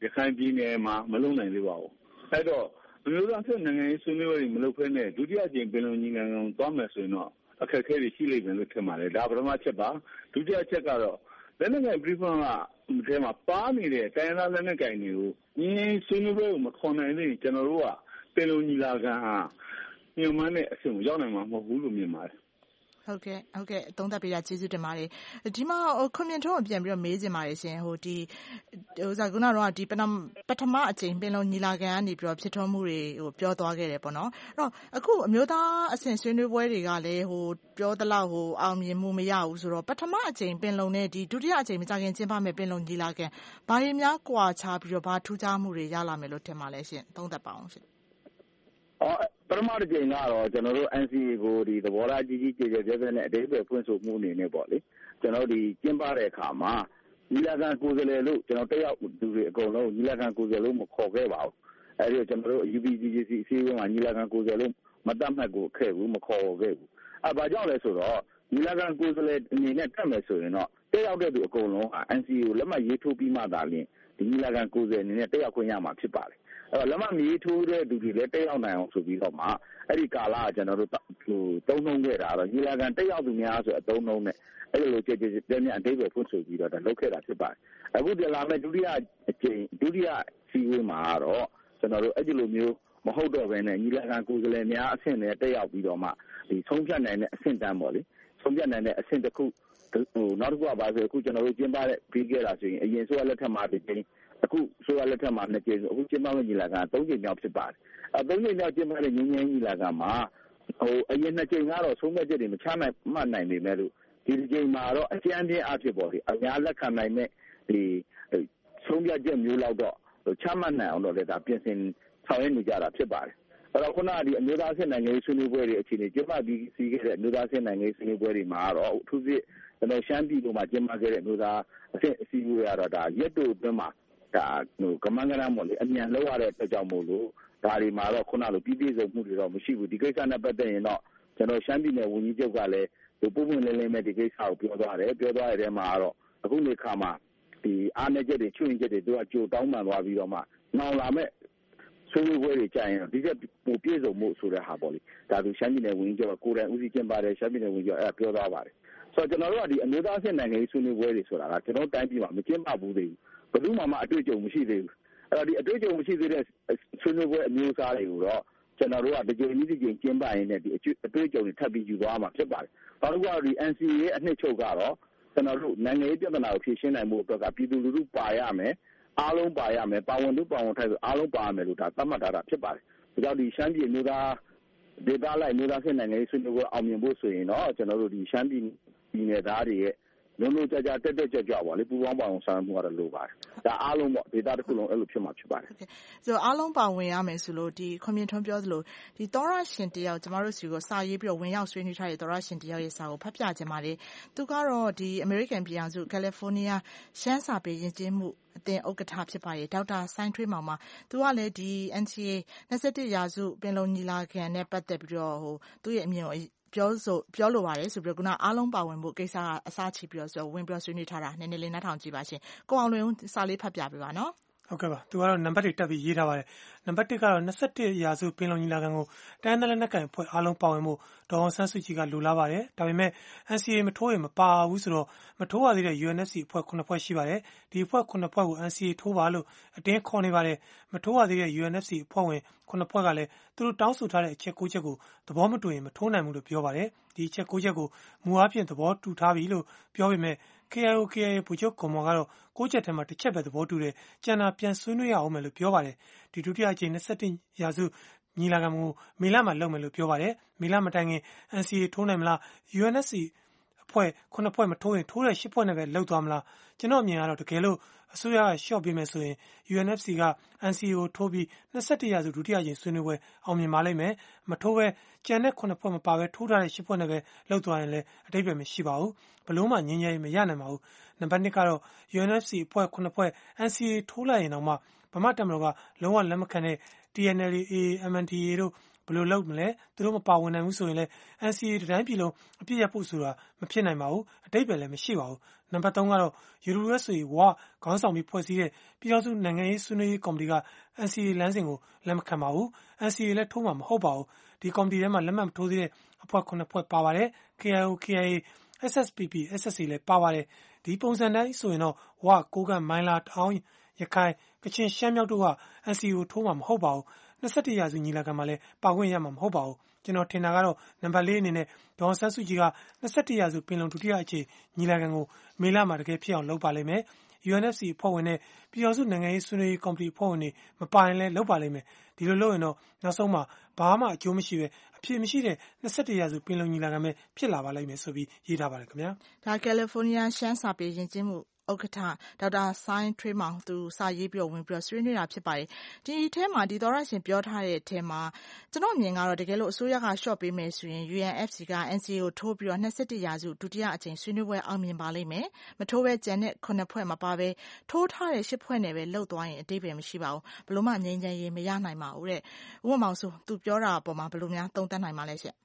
ရခိုင်ပြည်နယ်မှာမလုံနိုင်သေးပါဘူးအဲ့တော့အမျိုးသားဆက်နိုင်ငံရေးဆွေးနွေးပွဲတွေမလုပ်ဖဲနဲ့ဒုတိယကြိမ်ပင်လုံညီလာခံသွားမယ်ဆိုရင်တော့အခက်အခဲတွေရှိလိမ့်မယ်လို့ထင်ပါတယ်ဒါပထမချက်ပါဒုတိယချက်ကတော့လက်နက်ကိုင်ပြည်ပကထဲမှာပါနေတဲ့တိုင်းသားလက်နက်ကိုင်တွေကိုညီဆွေးနွေးပွဲကိုမခေါ်နိုင်သေးရင်ကျွန်တော်တို့ကပင်လုံညီလာခံဟာညှိနှိုင်းတဲ့အဆင့်ကိုရောက်နိုင်မှာမဟုတ်ဘူးလို့မြင်ပါတယ်ဟုတ်ကဲ့သုံးသပ်ပေးတာကျေးဇူးတင်ပါတယ်ဒီမှာခွန်မြင့်ထွန်းကိုပြန်ပြီးတော့မေးချင်ပါတယ်ရှင်ခုနကတော့ဒီပထမအကြိမ်ပင်လုံညီလာခံကနေပြီးတော့ဖြစ်ထွန်းမှုတွေပြောသွားခဲ့တယ်ပေါ့နော်အဲ့တော့အခုအမျိုးသားအဆင့်ဆွေးနွေးပွဲတွေကလည်းပြောသလောက်အောင်မြင်မှုမရဘူးဆိုတော့ပထမအကြိမ်ပင်လုံနဲ့ဒီဒုတိယအကြိမ်မကြခင်ကျင်းပမယ်ပင်လုံညီလာခံဘာတွေများကွာခြားပြီးတော့ဘာထူးခြားမှုတွေရလာမယ်လို့ထင်ပါလဲရှင်သုံးသပ်ပါအောင်ရှင်ပထမတစ်ကြိမ်ကတော့ကျွန်တော်တို့ NCA ကိုဒီသဘောထားကြီးကြီးကျယ်ကျယ်ပြည့်ပြည့်နဲ့အသေးပဲဖွင့်ဆိုမှုအနေနဲ့ပေါ့လေကျွန်တော်ဒီကျင်းပတဲ့အခါမှာညီလာခံကိုယ်စားလှယ်လို့ကျွန်တော်တက်ရောက်သူတွေအကုန်လုံးညီလာခံကိုယ်စားလှယ်လို့မခေါ်ခဲ့ပါဘူးအဲဒီကျွန်တော်တို့ UPGC အစည်းအဝေးမှာညီလာခံကိုယ်စားလှယ်လို့မတတ်မှတ်ကိုခဲ့ဘူးမခေါ်ခဲ့ဘူးဘာကြောင့်လဲဆိုတော့ညီလာခံကိုယ်စားလှယ်အနေနဲ့တက်မယ်ဆိုရင်တော့တက်ရောက်တဲ့သူအကုန်လုံး NCA ကိုလက်မှတ်ရေးထိုးပြီးမှသာလျှင်ဒီညီလာခံကိုယ်စားလှယ်အနေနဲ့တက်ရောက်ခွင့်ရမှာဖြစ်ပါတယ်လက်မမီးထိုးတဲ့သူတွေလည်းတက်ရောက်နိုင်အောင်ဆိုပြီးတော့မှအဲ့ဒီကာလကကျွန်တော်တို့သုံးနှုံးခဲ့တာတော့ညီလာခံတက်ရောက်သူများဆိုအသုံးနှုံးနဲ့အဲ့လိုကြည်ကြည်ပြည့်ပြည့်အတိတ်ပဲဖွင့်ဆိုပြီးတော့လုပ်ခဲ့တာဖြစ်ပါတယ်အခုဒီလာမဲ့ဒုတိယစီဝေးမှာတော့ကျွန်တော်တို့အဲ့ဒီလိုမျိုးမဟုတ်တော့ဘဲနဲ့ညီလာခံကိုယ်စားလှယ်များအဆင့်နဲ့တက်ရောက်ပြီးတော့မှဒီဆုံးဖြတ်နိုင်တဲ့အဆင့်တန်းပေါ့လေဆုံးဖြတ်နိုင်တဲ့အဆင့်တစ်ခုနောက်တစ်ခုကပါဆိုအခုကျွန်တော်တို့ကျင်းပတဲ့ပြီးခဲ့တာဆိုရင်အရင်ဆိုရလက်ထက်မှာဒီချိန်အခုဆိုရလက်ထက်မှာ2ကြိမ်ဆိုအခုကျင်းပမယ့်ညီလာခံ3ကြိမ်မြောက်ဖြစ်ပါတယ်3ကြိမ်မြောက်ကျင်းပတဲ့ငြိမ်းချမ်းညီလာခံမှာအရင်2ကြိမ်ကတော့ဆုံးဖြတ်ချက်တွေမချနိုင်ပေမဲ့လို့ဒီကြိမ်မှာတော့အကျဉ်းချင်းအဖြစ်ပေါ့လေအများလက်ခံနိုင်တဲ့ဒီဆုံးဖြတ်ချက်မျိုးလောက်တော့ချမှတ်နိုင်အောင်တော့လည်းဒါပြင်ဆင်ဆောင်ရွက်နေကြတာဖြစ်ပါတယ်အဲ့တော့ခုနကဒီအမျိုးသားအဆင့်နိုင်ငံရေးဆွေးနွေးပွဲတွေအခြေအနေကျင်းပပြီးစီးခဲ့တဲ့အမျိုးသားအဆင့်နိုင်ငံရေးဆွေးနွေးပွဲတွေမှာတော့အထူးသဖြင့်ကျွန်တော်ရှမ်းပြည်တို့မှာကျင်းပခဲ့တဲ့အမျိုးသားအဆင့်အစည်းအဝေးကတော့ဒါရက်တို့အတွင်းမှာဒါကမန်းကရမ်းပေါ့လေအမြန်လောက်ရတဲ့အတွက်ကြောင့်မို့လို့ဒါတွေမှာတော့ခုနလိုပြည်ပြည့်စုံမှုတွေတော့မရှိဘူးဒီကိစ္စနဲ့ပတ်သက်ရင်တော့ကျွန်တော်ရှမ်းပြည်နယ်ဝန်ကြီးချုပ်ကလည်းပုံမှန်လေးမဲ့ဒီကိစ္စကိုပြောသွားတယ်ပြောသွားတဲ့ထဲမှာတော့အခုနေခါမှာဒီအားနည်းချက်တွေချွင်းချက်တွေသူကကြိုတောင်းပန်သွားပြီးတော့မှနောက်လာမဲ့ဆွေးနွေးပွဲတွေကြာရင်ဒီကပိုပြည့်စုံမှုဆိုတဲ့ဟာပေါ့လေဒါသူရှမ်းပြည်နယ်ဝန်ကြီးချုပ်ကကိုယ်တိုင်ဦးစီးကျင်းပတဲ့ရှမ်းပြည်နယ်ဝန်ကြီးချုပ်အဲ့ပြောသွားပါတယ်ဆိုတော့ကျွန်တော်တို့ကဒီအမျိုးသားအဆင့်နိုင်ငံရေးဆွေးနွေးပွဲတွေဆိုတာကကျွန်တော်တိုင်းပြည်မှာမကျင်းပဘူးသေးဘူးဘယ်သူမှအတွေ့အကြုံမရှိသေးဘူးအဲ့တော့ဒီအတွေ့အကြုံမရှိသေးတဲ့ဆွေးနွေးပွဲအမျိုးအစားတွေကိုတော့ကျွန်တော်တို့ကဒီကြိမ်ကျင်းပရင်လည်းဒီအတွေ့အကြုံတွေထပ်ပြီးယူသွားမှာဖြစ်ပါတယ်ဘာလို့လဲဒီ NCA ရဲ့အနှစ်ချုပ်ကတော့ကျွန်တော်တို့နိုင်ငံရေးပြဿနာကိုဖြေရှင်းနိုင်မှုအတွက်ကပြည်သူလူထုပါရမယ်အားလုံးပါရမယ်ပါဝင်သူပါဝင်ထိုက်ဆိုအားလုံးပါရမယ်လို့ဒါသတ်မှတ်ထားတာဖြစ်ပါတယ်ဒါကြောင့်ဒီရှမ်းပြည်မျိုးသားဒေသလိုက်မျိုးသားဖြစ်နိုင်ငံရေးဆွေးနွေးပွဲအောင်မြင်ဖို့ဆိုရင်တော့ကျွန်တော်တို့ဒီရှမ်းပြည်နယ်သားတွေရဲ့လုံးလုံးကြကြတက်ကြွပါလေပူပေါင်းပါဝင်ဆောင်မှုကတော့လိုပါတယ်ဒါအားလုံးပေါ့ဒေသတစ်ခုလုံးအဲ့လိုဖြစ်မှာဖြစ်ပါတယ်ဆိုတော့အားလုံးပါဝင်ရမယ်ဆိုလို့ဒီခွန်မြင့်ထွန်းပြောသလိုဒီသောရရှင်တယောက်ကျမတို့စီကိုစာရေးပြီးတော့ဝင်ရောက်ဆွေးနွေးထားတဲ့သောရရှင်တယောက်ရဲ့စာကိုဖတ်ပြခြင်းပါတယ်သူကတော့ဒီအမေရိကန်ပြည်ထောင်စုကယ်လီဖိုးနီးယားရှမ်းစာပေယဉ်ကျေးမှုအသင်းဥက္ကဋ္ဌဖြစ်ပါတယ်ဒေါက်တာဆိုင်းထွေးမောင်ပါသူကလည်းဒီ NCA 21ရာစုပင်လုံညီလာခံနဲ့ပတ်သက်ပြီးတော့သူ့ရဲ့အမြင်ကိုပြောလိုပါတယ်ဆိုပြီးတော့ခုနအားလုံးပါဝင်ဖို့ကိစ္စကအစားချီပြီးတော့ဝင်ပြီးဆွေးနွေးထားတာနည်းနည်းလေးနားထောင်ကြည့်ပါရှင်ကိုအောင်လွင်စာလေးဖတ်ပြပေးပါနော်ဟုတ်ကဲ့ပါသူကတော့နံပါတ်တွေတက်ပြီးရေးထားပါတယ်နံပါတ်1ကတော့21ရာစုပင်လုံညီလာခံကိုတိုင်းနယ်လက်နက်ကိုင်အဖွဲ့အားလုံးပါဝင်ဖို့ဒေါ်အောင်ဆန်းစုကြည်ကလိုလားပါတယ်ဒါပေမဲ့ NCA မထိုးရင်မပါဘူးဆိုတော့မထိုးရသေးတဲ့ UNFC အဖွဲ့9ဖွဲ့ရှိပါတယ်ဒီအဖွဲ့9ဖွဲ့ကို NCA ထိုးပါလို့အတင်းခေါ်နေပါတယ်မထိုးရသေးတဲ့ UNFC အဖွဲ့ဝင်9ဖွဲ့ကလည်းသူတို့တောင်းဆိုထားတဲ့အချက်9ချက်ကိုသဘောမတူရင်မထိုးနိုင်ဘူးလို့ပြောပါတယ်ဒီအချက်9ချက်ကိုမူအားဖြင့်သဘောတူထားပြီလို့ပြောပေမဲ့KIO/KIA ဗိုလ်ချုပ်ကွန်မော်ကတော့9ချက်ထဲမှာတစ်ချက်ပဲသဘောတူတယ်ကျန်တာပြန်ဆွေးနွေးရအောင်မယ်လို့ပြောပါတယ်ဒီဒုတိယအကြိမ်21ရာစုညီလာခံကိုမေလမှာလုပ်မယ်လို့ပြောပါတယ်မေလမတိုင်ခင် NCA ထိုးနိုင်မလား UNFC အဖွဲ့9ဖွဲ့မထိုးရင်ထိုးတဲ့10ဖွဲ့နဲ့ပဲလုပ်သွားမလားကျွန်တော်အမြင်ကတော့တကယ်လို့အစိုးရကရှော့ပေးမယ်ဆိုရင် UNFC က NCA ကိုထိုးပြီး21ရာစုဒုတိယအကြိမ်ဆွေးနွေးပွဲအောင်မြင်ပါလိမ့်မယ်မထိုးပဲကျန်တဲ့9ဖွဲ့မပါပဲထိုးထားတဲ့10ဖွဲ့နဲ့ပဲလုပ်သွားရင်လည်းအတိတ်ပဲမရှိပါဘူးဘလို့မှငြင်းငြင်းမရနိုင်ပါဘူးနံပါတ်2ကတော့ UNFC အဖွဲ့9ဖွဲ့ NCA ထိုးလိုက်ရင်တော့မှဗမာတပ်မတော်ကလုံးဝလက်မခံတဲ့ TNLA, MNDAA တို့ဘယ်လိုလုပ်မလဲသူတို့မပါဝင်နိုင်ဘူးဆိုရင်လည်း NCA တိုင်းပြည်လုံးအပြည့်ရဖို့ဆိုတာမဖြစ်နိုင်ပါဘူးအတိတ်ပဲလည်းမရှိပါဘူးနံပါတ်3ကတော့ USA ဝခေါင်းဆောင်ပြီးဖွဲ့စည်းတဲ့ပြည်ထောင်စုနိုင်ငံရေးဆွေးနွေးရေးကော်မတီက NCA လမ်းစဉ်ကိုလက်မခံပါဘူး NCA လည်းထိုးမှာမဟုတ်ပါဘူးဒီကော်မတီထဲမှာလက်မှတ်မထိုးသေးတဲ့အဖွဲ့9ဖွဲ့ပါပါတယ် KIO KIA SSPP SSA လည်းပါပါတယ်ဒီပုံစံတိုင်းဆိုရင်တော့ဝကိုကန့်မိုင်းလားတောင်းရခိုင်ကချင်ရှမ်းမြောက်တို့က NCA ကိုထိုးမှာမဟုတ်ပါဘူး21ရာစုညီလာခံမှာလည်းပါခွင့်ရမှာမဟုတ်ပါဘူးကျွန်တော်ထင်တာကတော့နံပါတ်4အနေနဲ့ဒေါ်ဆန်းစုကြည်က21ရာစုပင်လုံဒုတိယအကြိမ်ညီလာခံကိုမေလမှာတကယ်ဖြစ်အောင်လုပ်ပါလိမ့်မယ် UNFC အဖွဲ့ဝင်နဲ့ပြည်ထောင်စုနိုင်ငံရေးဆွေးနွေးရေးကော်မတီအဖွဲ့ဝင်တွေမပါရင်လည်းလုပ်ပါလိမ့်မယ်ဒီလိုလုပ်ရင်တော့နောက်ဆုံးမှာဘာမှအကျိုးမရှိပဲအဖြစ်မရှိတဲ့21ရာစုပင်လုံညီလာခံပဲဖြစ်လာပါလိမ့်မယ်ဆိုပြီးရေးထားပါတယ်ခင်ဗျာဒါကယ်လီဖိုးနီးယားရှမ်းစာပေယဉ်ကျေးမှုဥက္ကဋ္ဌဒေါက်တာဆိုင်းထွေးမောင်သူစာရေးပြီးဝင်ပြီးဆွေးနွေးတာဖြစ်ပါတယ်ဒီထဲမှာဒီသောရရှင်ပြောထားတဲ့အထဲမှာကျွန်တော်မြင်ကတော့တကယ်လို့အစိုးရကရှော့ပေးမယ်ဆိုရင် UNFC က NCA ကိုထိုးပြီးတော့21ရာစုဒုတိယအကြိမ်ဆွေးနွေးပွဲအောင်မြင်ပါလိမ့်မယ်မထိုးပဲကျန်တဲ့9ဖွဲ့မပါပဲထိုးထားတဲ့10ဖွဲ့နဲ့ပဲလှုပ်သွားရင်အတိတ်ပဲမရှိပါဘူးဘလို့မှငြိမ်းချမ်းရေးမရနိုင်ပါဘူးတဲ့ဥပမာဆိုသူပြောတာအပေါ်မှာဘယ်လိုများသုံးသပ်နိုင်ပါလဲရှင့်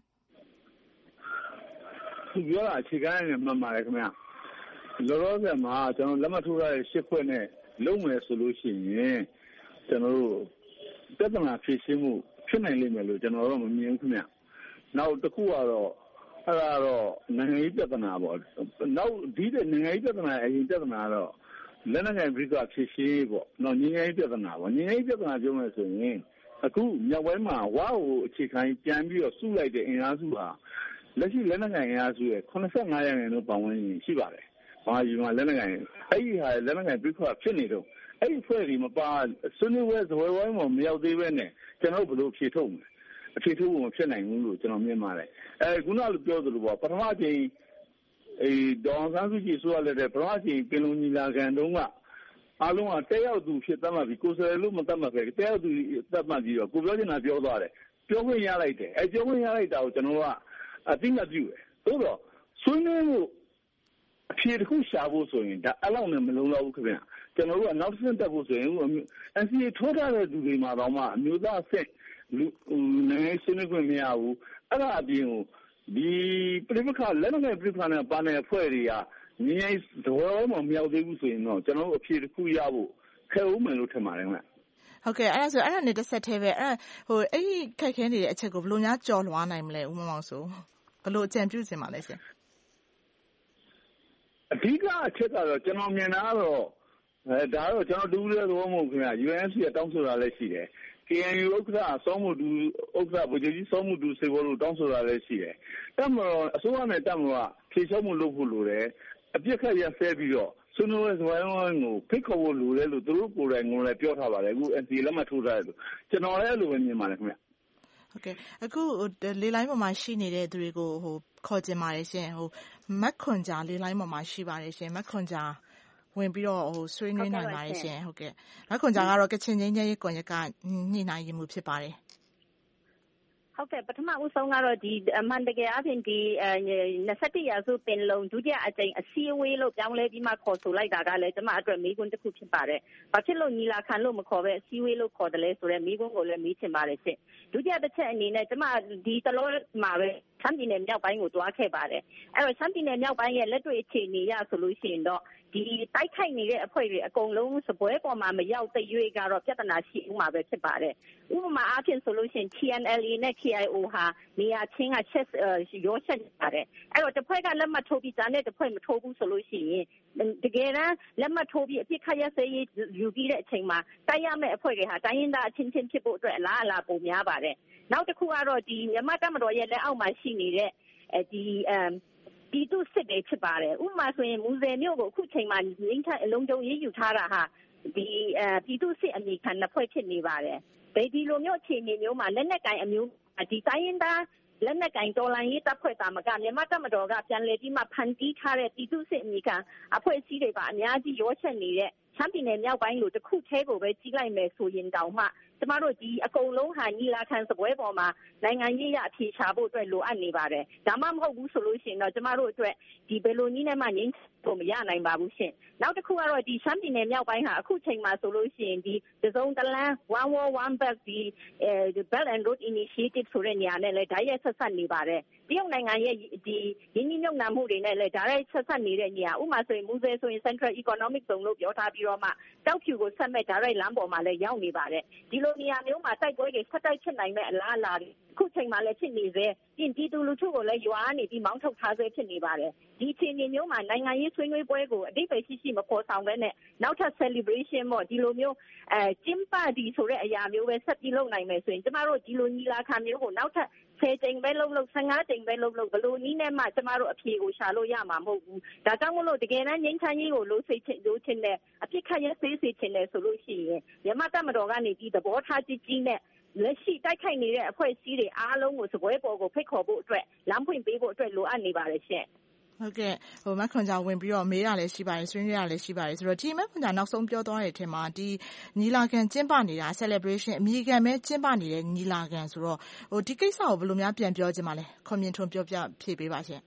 သူပြောတာအခြေခံနဲ့မှန်ပါတယ်ခင်ဗျာလောလောဆယ်မှာကျွန်တော်လက်မှတ်ထိုးရတဲ့10ဖွဲ့နဲ့လုံးမယ်ဆိုလို့ရှိရင်ကျွန်တော်တို့ပြဿနာဖြေရှင်းမှုဖြစ်နိုင်လိမ့်မယ်လို့ကျွန်တော်တော့မမြင်ဘူးခင်ဗျ။နောက်တစ်ခုကတော့အဲ့ဒါတော့နိုင်ငံရေးပြဿနာပေါ့။နောက်ဒီတဲ့နိုင်ငံရေးပြဿနာအရင်ပြဿနာတော့လက်နက်ကိုင်ပြည်ကဖြေရှင်းပေါ့။နောက်ငြိမ်းချမ်းရေးပြဿနာပေါ့။ငြိမ်းချမ်းရေးပြဿနာပြောမယ်ဆိုရင်အခုမြောက်ပိုင်းမှာဝါကိုအခြေခံပြန်ပြီးတော့စုလိုက်တဲ့အင်အားစုဟာလက်ရှိလက်နက်ကိုင်အင်အားစုရဲ့85ရာခိုင်နှုန်းပတ်ဝန်းကျင်ရှိပါတယ်။ဘာယူမှာလက်နက်ကိုင်အဲ့ဒီဟာလက်နက်ကိုင်ပြည်ကဖြစ်နေတော့အဲ့ဒီဖွဲ့ဒီမပါဆွေးနွေးပွဲဇပွဲဝိုင်းမှာမရောက်သေးပဲနဲ့ကျွန်တော်ဘယ်လိုဖြေထုတ်မလဲအဖြေထုတ်ဖို့မဖြစ်နိုင်ဘူးလို့ကျွန်တော်မြင်ပါတယ်ခုနကလိုပြောသလိုပေါ့ပထမချိန်ဒေါ်ဆန်းစုကြည်ဆိုရတဲ့ပထမချိန်ပင်လုံညီလာခံတုန်းကအားလုံးကတက်ရောက်သူဖြစ်သတ်မှတ်ပြီးကိုယ်စားလှယ်လို့မသတ်မှတ်ပဲတက်ရောက်သူသတ်မှတ်ပြီးတော့ကိုပြောချင်တာပြောသွားတယ်ပြောခွင့်ရလိုက်တယ်ပြောခွင့်ရလိုက်တာကိုကျွန်တော်ကအသိမှတ်ပြုတယ်သို့တော့ဆွေးနွေးမှုအဖြေတစ်ခုရှာဖို့ဆိုရင်ဒါအဲ့လောက်နဲ့မလုံလောက်ဘူးခင်ဗျကျွန်တော်တို့ကနောက်တစ်ဆင့်တက်ဖို့ဆိုရင်NCA ထိုးထားတဲ့သူတွေမှာတော့မှအမျိုးသားဆက်နိုင်ငံဆွေးနွေးခွင့်မရဘူးအဲ့ဒါအပြင်ကိုဒီပြိပခလက်နက်ကိုင်ပြိပခနဲ့ပါနယ်အဖွဲ့တွေကငြိမ်းသဘောမှမရောက်သေးဘူးဆိုရင်တော့ကျွန်တော်တို့အဖြေတစ်ခုရဖို့ခဲဦးမယ်လို့ထင်ပါတယ်ခင်ဗျဟုတ်ကဲ့အဲ့ဒါဆိုအဲ့ဒါနဲ့တစ်ဆက်သေးပဲအဲ့ဒီခက်ခဲနေတဲ့အချက်ကိုဘယ်လိုများကြော်လွှားနိုင်မလဲဦးမောင်ဆိုဘယ်လိုအကြံပြုချင်ပါလဲရှင်အဓိကအချက်ကတော့ကျွန်တော်မြင်တာကတော့ဒါတော့ကျွန်တော်ဒူးတဲ့သဘောမဟုတ်ခင်ဗျ UNFC ကတောင်းဆိုတာလည်းရှိတယ် KNU ဥက္ကဋ္ဌစောမှုဒူဥက္ကဋ္ဌဗိုလ်ချုပ်ကြီးစောမှုဒူစေဘောလို့တောင်းဆိုတာလည်းရှိတယ်တက်မတော်အစိုးရနဲ့တက်မတော်ကဖြေလျှော့မှုလုပ်ဖို့လိုတယ်အပြစ်ခတ်ရဆဲပြီးတော့ဆွေးနွေးပွဲဇဝိုင်းဝိုင်းကိုဖိတ်ခေါ်ဖို့လိုတယ်လို့သူတို့ကိုယ်တိုင်ကလည်းပြောထားပါတယ်အခု NCA လက်မှတ်ထိုးထားတယ်လို့ကျွန်တော်လည်းအဲ့လိုပဲမြင်ပါတယ်ခင်ဗျဟုတ်ကဲ့အခုလေလိုင်းပေါ်မှာရှိနေတဲ့သူတွေကိုခေါ်ကျင်ပါတယ်ရှင်မက်ခွန်ဂျာလေလိုင်းပေါ်မှာရှိပါတယ်ရှင်မက်ခွန်ဂျာဝင်ပြီးတော့ဆွေးနွေးနိုင်ပါတယ်ရှင်ဟုတ်ကဲ့မက်ခွန်ဂျာကတော့ကချင်ငြိမ်းချမ်းရေးကွန်ရက်ကညှိနှိုင်းရေးမှုဖြစ်ပါတယ်ဟုတ်ကဲ့ပထမဦးဆုံးကတော့ဒီအမှန်တကယ်အပြင်ဒီ21ရာစုပင်လုံဒုတိယအကြိမ်အစည်းအဝေးလို့ပြောင်းလဲပြီးမှခေါ်ဆိုလိုက်တာကလည်းကျွန်မအတွက်မေးခွန်းတစ်ခုဖြစ်ပါတယ်။ဘာဖြစ်လို့ညီလာခံလို့မခေါ်ပဲအစည်းအဝေးလို့ခေါ်တယ်လဲဆိုတော့မေးခွန်းကိုလည်းမေးချင်ပါတယ်ရှင့်။ဒုတိယတစ်ချက်အနေနဲ့ကျွန်မဒီတလောမှာပဲချမ်းပြည်နယ်မြောက်ပိုင်းကိုတွားခဲ့ပါတယ်။အဲ့တော့ချမ်းပြည်နယ်မြောက်ပိုင်းရဲ့လက်တွေ့အခြေအနေရဆိုလို့ရှိရင်တော့ဒီတိုက်ခိုက်နေတဲ့အဖွဲ့တွေအကုန်လုံးစပွဲပေါ်မှာမရောက်တဲ့ရွေးကတော့ပြဿနာရှိဦးမှာပဲဖြစ်ပါတယ်။ဥပမာအားဖြင့်ဆိုလို့ရှိရင် TNLA နဲ့ KIO ဟာနေရာချင်းကရောချက်နေပါတယ်။အဲ့တော့တစ်ဖွဲ့ကလက်မှတ်ထိုးပြီးဇာနဲ့တစ်ဖွဲ့မထိုးဘူးဆိုလို့ရှိရင်တကယ်တမ်းလက်မှတ်ထိုးပြီးအပြစ်ခတ်ရစေးယူပြီးတဲ့အချိန်မှာတိုက်ရမယ့်အဖွဲ့တွေဟာတိုင်းရင်းသားအချင်းချင်းဖြစ်ဖို့အတွက်အလားအလာပုံများပါတယ်။နောက်တစ်ခုကတော့ဒီမြန်မာတပ်မတော်ရဲ့လက်အောက်မှာရှိနေတဲ့ပြည်သူစစ်တွေဖြစ်ပါတယ်ဥပမာဆိုရင်မူဆယ်မြို့ကိုအခုချိန်မှာငင်းထအလုံးကျုံရေးယူထားတာဟာဒီပြည်သူစစ်အမိခံနှစ်ဖွဲ့ဖြစ်နေပါတယ်ဒီလိုမျိုးအခြေအနေမျိုးမှာလက်နက်ကင်အမျိုးဒီတိုင်းရင်းသားလက်နက်ကင်တော်လှန်ရေးတပ်ဖွဲ့တာမကမြန်မာတပ်မတော်ကပြန်လည်ပြီးမှဖန်တီးထားတဲ့ပြည်သူစစ်အမိခံအဖွဲ့အစည်းတွေပါအများကြီးရောချက်နေတဲ့ချမ်းပြည်နယ်မြောက်ပိုင်းလိုတစ်ခုသေးကိုပဲကြီးလိုက်မယ်ဆိုရင်တောင်မှကျမတို့ဒီအကုန်လုံးဟာညီလာခံစပွဲပေါ်မှာနိုင်ငံရေးရအဖြေရှာဖို့အတွက်လိုအပ်နေပါတယ်ဒါမှမဟုတ်ဘူးဆိုလို့ရှိရင်တော့ကျမတို့အတွက်ဒီဘယ်လိုနည်းနဲ့မှငြိမ်းဖို့မရနိုင်ပါဘူးရှင်နောက်တစ်ခုကတော့ဒီရှမ်းပြည်နယ်မြောက်ပိုင်းဟာအခုချိန်မှာဆိုလို့ရှိရင်ဒီသုံးတလန်း one war one belt ဒီ Belt and Road Initiative ဆိုတဲ့နေရာနဲ့လည်းဓာတ်ရိုက်ဆက်ဆက်နေပါတယ်တရုတ်နိုင်ငံရဲ့ဒီရင်းနှီးမြှုပ်နှံမှုတွေနဲ့လည်းဓာတ်ရိုက်ဆက်ဆက်နေတဲ့နေရာဥပမာဆိုရင်မူဆယ်ဆိုရင် Central Economic Zone လို့ပြောထားပြီးတော့မှတောက်ဖြူကိုဆက်မဲ့ဓာတ်ရိုက်လမ်းပေါ်မှာလည်းရောက်နေပါတယ်ဒီလိုနေရာမျိုးမှာတိုက်ပွဲတွေဆက်တိုက်ဖြစ်နိုင်မဲ့အလားအလာတွေခုချိန်မှာလည်းဖြစ်နေသေးပြင်ပြည်သူလူထုကိုလည်းရွာနေပြီးမောင်းထုတ်ထားဆဲဖြစ်နေပါတယ်ဒီအခြေအနေမျိုးမှာနိုင်ငံရေးဆွေးနွေးပွဲကိုအတိတ်ပဲရှိမပေါ်ဆောင်ဘဲနဲ့နောက်ထပ် celebration ပေါ့ဒီလိုမျိုးကျင်းပဒီဆိုတဲ့အရာမျိုးပဲဆက်ပြီးလုပ်နိုင်မယ်ဆိုရင်ကျမတို့ဒီလိုညီလာခံမျိုးကိုနောက်ထပ်10 ကြိမ်ပဲလုပ်15 ကြိမ်ပဲလုပ်ဘယ်လိုနည်းနဲ့မှကျမတို့အဖြေကိုရှာလို့ရမှာမဟုတ်ဘူးဒါကြောင့်မလို့တကယ်တမ်းငြိမ်းချမ်းရေးကိုလိုချင်တဲ့အဖြစ်ခတ်ရစေးစေချင်တယ်ဆိုလို့ရှိရင်မြန်မာတပ်မတော်ကနေဒီသဘောထားကြီးနဲ့လက်ရှိတိုက်ခိုက်နေတဲ့အဖွဲ့အစည်းတွေအားလုံးကိုစပွဲပေါ်ကိုဖိတ်ခေါ်ဖို့အတွက်လမ်းဖွင့်ပေးဖို့အတွက်လိုအပ်နေပါတယ်ရှင်ဟုတ်ကဲ့မခွန်ကြောင်ဝင်ပြီးတော့မေးရလဲရှိပါတယ်ဆွေးနွေးရလဲရှိပါတယ်ဆိုတော့ဒီမခွန်ကြောင်နောက်ဆုံးပြောသွားတဲ့အထက်မှာဒီညီလာခံကျင်းပနေတာ celebration အမေရိကန်ပဲကျင်းပနေတဲ့ညီလာခံဆိုတော့ဒီကိစ္စကိုဘယ်လိုများပြန်ပြောချင်ပါလဲခွန်မြင့်ထွန်းပြောပြဖြေပေးပါရှင်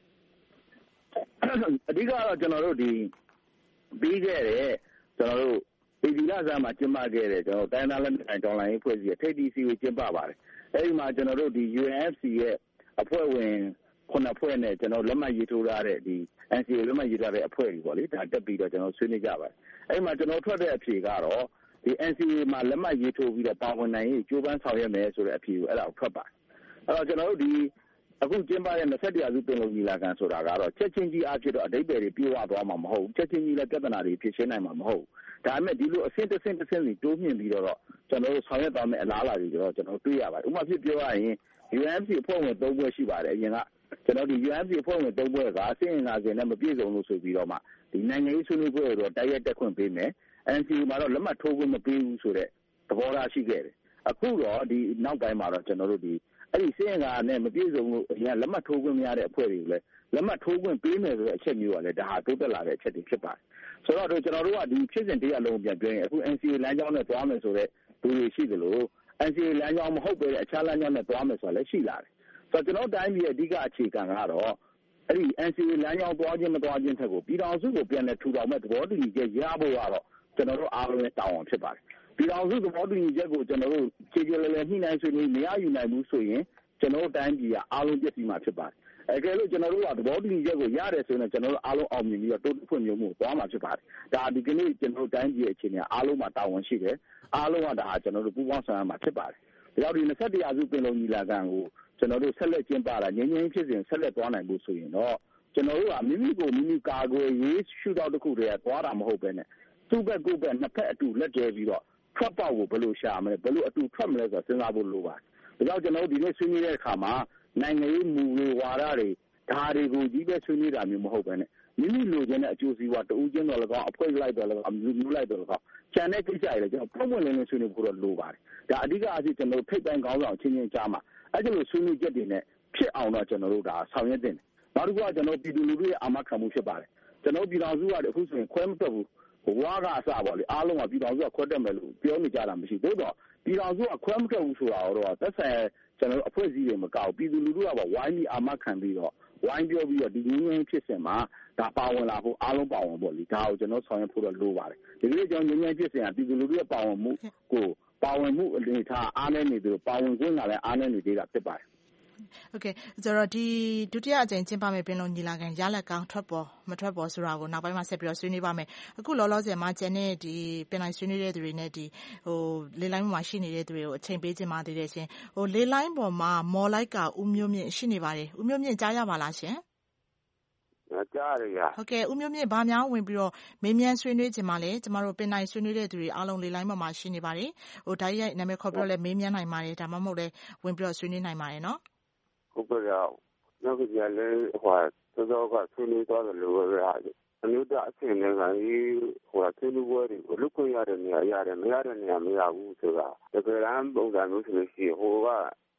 အဓိကတော့ကျွန်တော်တို့ဒီပြီးခဲ့တဲ့ကျွန်တော်တို့ဒီလဆန်းမှာကျင်းပခဲ့တဲ့ကျွန်တော်တိုင်းသားလက်နက်ကိုင်တော်လှန်ရေးဖွဲ့စည်းရဲ့ထိပ်သီးစည်းဝေးကျင်းပပါတယ်အဲဒီမှာကျွန်တော်တို့ဒီ UNFC ရဲ့အဖွဲ့ဝင်9ဖွဲ့နဲ့ကျွန်တော်လက်မှတ်ရေးထိုးထားတဲ့ဒီ NCA လက်မှတ်ရေးထားတဲ့အဖွဲ့တွေပေါ့လေဒါတက်ပြီးတော့ကျွန်တော်ဆွေးနွေးကြပါတယ်အဲဒီမှာကျွန်တော်ထွက်တဲ့အဖြေကတော့ဒီ NCA မှာလက်မှတ်ရေးထိုးပြီးတော့ပါဝင်နိုင်ရေးကြိုးပမ်းဆောင်ရွက်မယ်ဆိုတဲ့အဖြေကိုအဲ့ဒါကိုထွက်ပါတယ်အဲ့တော့ကျွန်တော်တို့ဒီအခုကျင်းပတဲ့21ရာစုပင်လုံညီလာခံဆိုတာကတော့ချက်ချင်းကြီးအဖြစ်တော့အဓိပ္ပာယ်တွေပြေဝသွားမှာမဟုတ်ဘူးချက်ချင်းကြီးလည်းပြဿနာတွေဖြေရှင်းနိုင်မှာမဟုတ်ဘူးဒါပေမဲ့ဒီလိုအဆင့်တစ်ဆင့်စီတိုးမြင့်ပြီးတော့ကျွန်တော်တို့ဆောင်ရွက်သွားမယ့်အလားအလာတွေတော့ကျွန်တော်တွေ့ရပါတယ်ဥပမာဖြစ်ပြောရရင် UNFC အဖွဲ့ဝင်3ဖွဲ့ရှိပါတယ်အရင်ကကျွန်တော်ဒီ UNFC အဖွဲ့ဝင်3ဖွဲ့ကအဆင့်50နဲ့မပြည့်စုံလို့ဆိုပြီးတော့မှဒီနိုင်ငံရေးဆွေးနွေးပွဲတွေတော့တိုက်ရိုက်တက်ခွင့်ပေးမယ် NCA မှာတော့လက်မှတ်ထိုးခွင့်မပေးဘူးဆိုတဲ့သဘောထားရှိခဲ့တယ်အခုတော့ဒီနောက်ပိုင်းမှာတော့ကျွန်တော်တို့ဒီအဲ့ဒီစင်ကာနဲ့မပြည့်စုံလို့အရင်လက်မှတ်ထိုးခွင့်မရတဲ့အဖွဲ့တွေကိုလည်းလက်မှတ်ထိုးခွင့်ပေးမယ်ဆိုတဲ့အချက်မျိုးကလည်းဒါဟာတိုးတက်လာတဲ့အချက်တွေဖြစ်ပါတယ်ဆိုတော့ကျွန်တော်တို့ကဒီဖြစ်စဉ်တရားလုံးပြန်ပြောရင်အခု NCA လမ်းကြောင်းနဲ့သွားမယ်ဆိုတဲ့လူတွေရှိသလို NCA လမ်းကြောင်းမဟုတ်ပဲအခြားလမ်းကြောင်းနဲ့သွားမယ်ဆိုတာလည်းရှိလာတယ်ဆိုတော့ကျွန်တော်တိုင်းပြည်ရဲ့အဓိကအခြေခံကတော့အဲ့ဒီ NCA လမ်းကြောင်းသွားခြင်းမသွားခြင်းထက်ကိုပြည်တော်စုကိုပြန်လည်ထူထောင်မဲ့သဘောတူညီချက်ရဖို့ကတော့ကျွန်တော်တို့အားလုံးရဲ့တာဝန်ဖြစ်ပါတယ်ပြည်တော်စုသဘောတူညီချက်ကိုကျွန်တော်တို့ခြေခြေလဲလဲညှိနှိုင်းဆွေးနွေးမရယူနိုင်ဘူးဆိုရင်ကျွန်တော်တို့တိုင်းပြည်ကအားလုံးပြည့်စုံမှာဖြစ်ပါတယ်အဲကဲလို့ကျွန်တော်တို့ကသဘောတူညီချက်ကိုရတယ်ဆိုရင်ကျွန်တော်တို့အားလုံးအောင်မြင်ပြီးတော့တိုးတက်ဖွံ့ဖြိုးမှုသွားမှာဖြစ်ပါတယ်ဒါဒီကနေ့ကျွန်တော်တို့တိုင်းပြည်ရဲ့အခြေအနေအားလုံးမှာတာဝန်ရှိတယ်အားလုံးကဒါကျွန်တော်တို့ပူးပေါင်းဆောင်ရွက်မှာဖြစ်ပါတယ်ဒါကြောင့်ဒီ21ရာစုပင်လုံညီလာခံကိုကျွန်တော်တို့ဆက်လက်ကျင်းပတာငြိမ်းချမ်းဖြစ်စဉ်ဆက်လက်သွားနိုင်ဖို့ဆိုရင်တော့ကျွန်တော်တို့ကမိမိကိုမိမိကာကွယ်ရေးရှုထောင့်တစ်ခုတည်းကသွားတာမဟုတ်ပဲနဲ့သူ့ဘက်ကိုယ်ဘက်နှစ်ဖက်အတူလက်တွဲပြီးတော့ထွက်ပေါက်ကိုဘယ်လိုရှာမလဲဘယ်လိုအတူထွက်မလဲဆိုတော့စဉ်းစားဖို့လိုပါတယ်ဒါကြောင့်ကျွန်တော်တို့ဒီနေ့ဆွေးနွေးတဲ့အခါမှာနိုင်ငံရေးမူဝါဒတွေဒါတွေကိုကြီးပဲဆွေးနွေးတာမျိုးမဟုတ်ပဲနဲ့မိမိလိုချင်တဲ့အကျိုးစီးပွားတဦးချင်းတော်လည်းကောင်းအဖွဲ့လိုက်တော်လည်းကောင်းမျိုးလိုက်တော်လည်းကောင်းခြံတဲ့ကိစ္စတွေလည်းကျွန်တော်ပုံမှန်လင်းလင်းဆွေးနွေးဖို့တော့လိုပါတယ်ဒါအဓိကအဖြစ်ကျွန်တော်တို့ထိပ်ပိုင်းခေါင်းဆောင်ချင်းချင်းကြားမှာအဲ့ဒီလိုဆွေးနွေးချက်တွေနဲ့ဖြစ်အောင်တော့ကျွန်တော်တို့ဒါဆောင်ရွက်တင်တယ်နောက်တစ်ခုကကျွန်တော်ပြည်သူလူထုရဲ့အာမခံမှုဖြစ်ပါတယ်ကျွန်တော်ပြည်တော်စုကအခုဆိုရင်ခွဲမတွက်ဘူးဝါကအစပါလေအားလုံးကပြည်တော်စုကခွဲတက်မယ်လို့ပြောနေကြတာမရှိဘူးတော့ပြည်တော်စုကခွဲမတွက်ဘူးဆိုတာတော့သက်ဆိုင်ကျွန်တော်အဖွဲ့အစည်းတွေမကောက်ပြည်သူလူထုကပါဝိုင်းပြီးအာမခံပြီးတော့ဝိုင်းပြောပြီးတော့ဒီငင်းငင်းဖြစ်စဉ်မှာဒါပါဝင်လာဖို့အားလုံးပါဝင်ပေါ့လေဒါကိုကျွန်တော်ဆောင်ရွက်ဖို့တော့လိုပါတယ်ဒီလိုကျွန်တော်ငင်းငင်းဖြစ်စဉ်ကပြည်သူလူထုရဲ့ပါဝင်မှုကိုပါဝင်မှုအနေထားအားနည်းနေတယ်ပါဝင်ခွင့်ကလည်းအားနည်းနေသေးတာဖြစ်ပါတယ်โอเคဆိုတော့ဒီဒုတိယအကြိမ်ကျင်းပမယ့်ပင်လုံညီလာခံရလဒ်ကောင်းထွက်ပေါ်မထွက်ပေါ်ဆိုတာကိုနောက်ပိုင်းမှာဆက်ပြီးတော့ဆွေးနွေးပါမယ်အခုလောလောဆယ်မှာကျန်တဲ့ဒီပင်တိုင်းဆွေးနွေးတဲ့သူတွေနဲ့ဒီလေလိုင်းပေါ်မှာရှိနေတဲ့သူတွေကိုအချိန်ပေးခြင်းပါသေးတယ်ရှင်လေလိုင်းပေါ်မှာမော်လိုက်ကဦးမျိုးမြင့်ရှိနေပါတယ်ဦးမျိုးမြင့်ကြားရပါလားရှင်ကြားရရဟုတ်ကဲ့ဦးမျိုးမြင့်ဗာများဝင်ပြီးတော့မေးမြန်းဆွေးနွေးခြင်းပါလေကျမတို့ပင်တိုင်းဆွေးနွေးတဲ့သူတွေအားလုံးလေလိုင်းပေါ်မှာရှိနေပါတယ်ဓာတ်ရိုက်နာမည်ခေါ်ပြီးတော့လည်းမေးမြန်းနိုင်ပါတယ်ဒါမှမဟုတ်လည်းဝင်ပြီးတော့ဆွေးနွေးနိုင်ပါတယ်နော်ဟုတ်ကဲ့နောက်ကကြလည်းဟိုတော့ကဆွေးနွေးသွားတယ်လို့ပဲဟာအမျိုးသားအဆင့်နိုင်ငံကြီးဟိုဆွေးနွေးပွဲတွေလုခွင့်ရတဲ့နေရာရတယ်မရတဲ့နေရာမရဘူးဆိုတာတကယ်တမ်းပုံစံမျိုးဆိုလို့ရှိရင်ဟိုက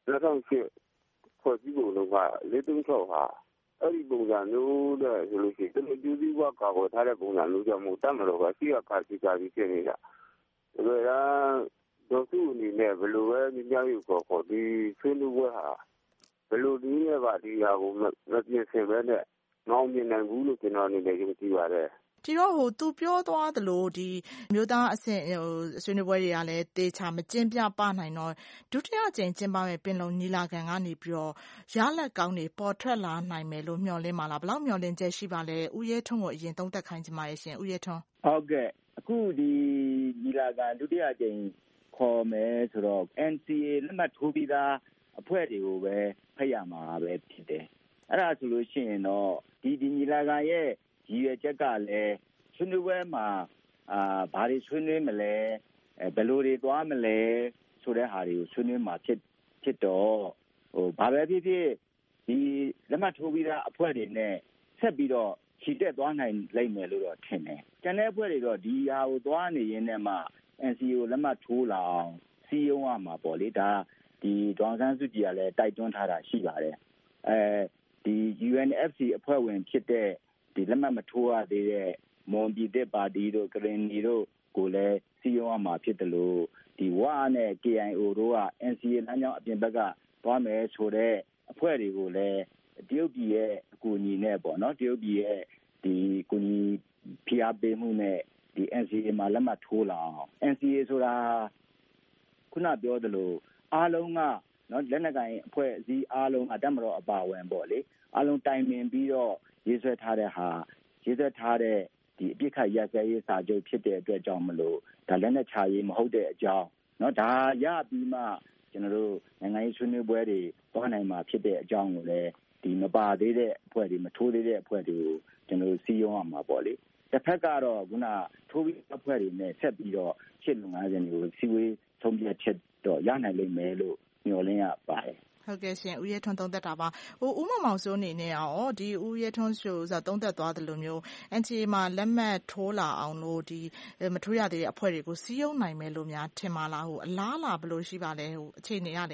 2008ဖွဲ့စည်းပုံလုံးက436ဟာအဲ့ဒီပုံစံမျိုးနဲ့ဆိုလို့ရှိရင်တလူကြီးကကာကွယ်ထားတဲ့ပုံစံမျိုးကြောင့်မို့တတ်မလို့ကရှိရခါစီကာပြီးဖြစ်နေတာတကယ်တမ်းဒေါ်စုအနေနဲ့ဘယ်လိုပဲညှိယူခေါ်ဒီဆွေးနွေးပွဲဟာဘယ်လိုနည်းနဲ့ပါဒီဟာကိုမပြင်ဆင်ပဲနဲ့နောင်မြင်နိုင်ဘူးလို့ကျွန်တော်အနေနဲ့ယုံကြည်ပါတယ်ဒီတော့သူပြောသွားသလိုဒီမျိုးသားအဆင့်ဆွေးနွေးပွဲတွေကလည်းတေချာမကျင်းပြပနိုင်တော့ဒုတိယအကြိမ်ကျင်းပမဲ့ပင်လုံညီလာခံကနေပြီးတော့ရလက်ကောင်းတွေပေါ်ထွက်လာနိုင်မယ်လို့မျှော်လင့်ပါလားဘယ်လောက်မျှော်လင့်ချက်ရှိပါလဲဦးရဲထွန်းကိုအရင်သုံးသပ်ခိုင်းချင်ပါရဲ့ရှင်ဦးရဲထွန်းဟုတ်ကဲ့အခုဒီညီလာခံဒုတိယအကြိမ်ခေါ်မယ်ဆိုတော့ NCA လက်မှတ်ထိုးပြီးသားအဖွဲ့တွေကိုပဲဖတ်ရမှာပဲဖြစ်တယ်အဲ့ဒါဆိုလို့ရှိရင်တော့ဒီညီလာခံရဲ့ရည်ရွယ်ချက်ကလည်းဆွေးနွေးပွဲမှာဘာတွေဆွေးနွေးမလဲဘယ်လိုတွေသွားမလဲဆိုတဲ့ဟာတွေကိုဆွေးနွေးမှာဖြစ်တော့ဘာပဲဖြစ်ဖြစ်ဒီလက်မှတ်ထိုးပြီးသားအဖွဲ့တွေနဲ့ဆက်ပြီးတော့ချီတက်သွားနိုင်လိမ့်မယ်လို့တော့ထင်တယ်။ကျန်တဲ့အဖွဲ့တွေတော့ဒီဟာကိုသွားနေရင်းနဲ့မှ NCA ကိုလက်မှတ်ထိုးလာအောင်စီယုံရမှာပေါ့လေဒါဒီဒေါ်အောင်ဆန်းစုကြည်ကလည်းတိုက်တွန်းထားတာရှိပါတယ်။ဒီ UNFC အဖွဲ့ဝင်ဖြစ်တဲ့ဒီလက်မှတ်မထိုးရသေးတဲ့မွန်ပြည်သစ်ပါတီတို့ကရင်နီတို့ကိုလည်းစီယုံရမှာဖြစ်တယ်လို့ဒီဝါနဲ့ KIO တို့က NCA လမ်းကြောင်းအပြင်ဘက်ကသွားမယ်ဆိုတဲ့အဖွဲ့တွေကိုလည်းတရုတ်ပြည်ရဲ့အကူအညီနဲ့ပေါ့နော်တရုတ်ပြည်ရဲ့ဒီကူညီဖိအားပေးမှုနဲ့ဒီ NCA မှာလက်မှတ်ထိုးလာအောင် NCA ဆိုတာခုနပြောသလိုအားလုံးကနော်လက်နက်ကိုင်အဖွဲ့အစည်းအားလုံးအတမတော်အပါဝင်ပေါ့လေအားလုံးတိုင်ပင်ပြီးတော့ရေးဆွဲထားတဲ့ဒီအပြစ်ခတ်ရပ်စဲရေးစာချုပ်ဖြစ်တဲ့အတွက်ကြောင့်မလို့ဒါလက်နက်ချရေးမဟုတ်တဲ့အကြောင်းเนาะဒါရပြီးမှကျွန်တော်တို့နိုင်ငံရေးဆွေးနွေးပွဲတွေသွားနိုင်မှာဖြစ်တဲ့အကြောင်းကိုလည်းဒီမပါသေးတဲ့အဖွဲ့တွေမထိုးသေးတဲ့အဖွဲ့တွေကိုကျွန်တော်တို့စီးရုံးအောင်မှာပေါ့လေတစ်ဖက်ကတော့ခုနထိုးပြီးအဖွဲ့တွေနဲ့ဆက်ပြီးတော့ရှစ်လုပ်ငန်းစဉ်တွေကိုစီဝေးဆုံးဖြတ်ချက်တော့ရနိုင်လိမ့်မယ်လို့မျှော်လင့်ရပါတယ်ဟုတ်ကဲ့ရှင်ဦးရဲထွန်းသုံးသက်တာပါဦးမောင်စိုးအနေနဲ့ရောဒီဦးရဲထွန်းဆိုသုံးသက်သွားသလိုမျိုး NCA မှာလက်မှတ်ထိုးလာအောင်လို့ဒီမထိုးရသေးတဲ့အဖွဲ့တွေကိုစီးရုံးနိုင်မယ်လို့များထင်ပါလားအလားလာဘယ်လိုရှိပါလဲအခြေအနေရလေ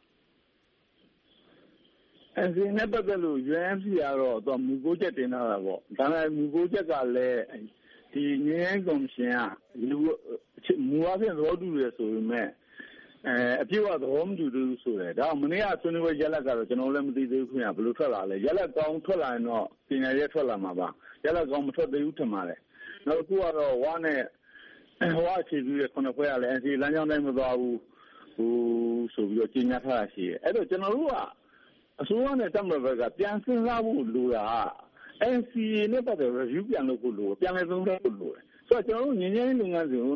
NCA နဲ့ပတ်သက်လို့ UNFC ကတော့သူမူကိုချက်တင်လာတာပေါ့ဒါပေမဲ့မူကိုချက်ကလည်းဒီငြိမ်းကော်မရှင်ကမူအပြင်သဘောတူရဆိုပေမဲ့အပြည့်အဝသဘောမတူဘူးဆိုတယ်ဒါမနေ့ကဆွေးနွေးပွဲရလဒ်ကတော့ကျွန်တော်လည်းမသိသေးဘူးခင်ဗျဘယ်လိုထွက်လာလဲရလဒ်ကောင်းထွက်လာရင်တော့ပညာရေးထွက်လာမှာပါရလဒ်ကောင်းမထွက်သေးဘူးထင်ပါတယ်နောက်တစ်ခုကတော့ဝါနဲ့ဝါချီပြီးတဲ့ခုနှစ်ဖွဲ့ကလည်း NCA လမ်းကြောင်းတိုင်းမသွားဘူးဆိုပြီးတော့ကြေညာထားတာရှိတယ်အဲ့တော့ကျွန်တော်တို့ကအစိုးရနဲ့တပ်မတော်ဘက်ကပြန်စဉ်းစားဖို့လိုတာ NCA နဲ့ပတ်သက် review ပြန်လုပ်ဖို့လိုပြန်လည်သုံးသပ်ဖို့လိုတယ်ဆိုတော့ကျွန်တော်တို့ငြိမ်းချမ်းရေးလုပ်ငန်းစဉ်ကို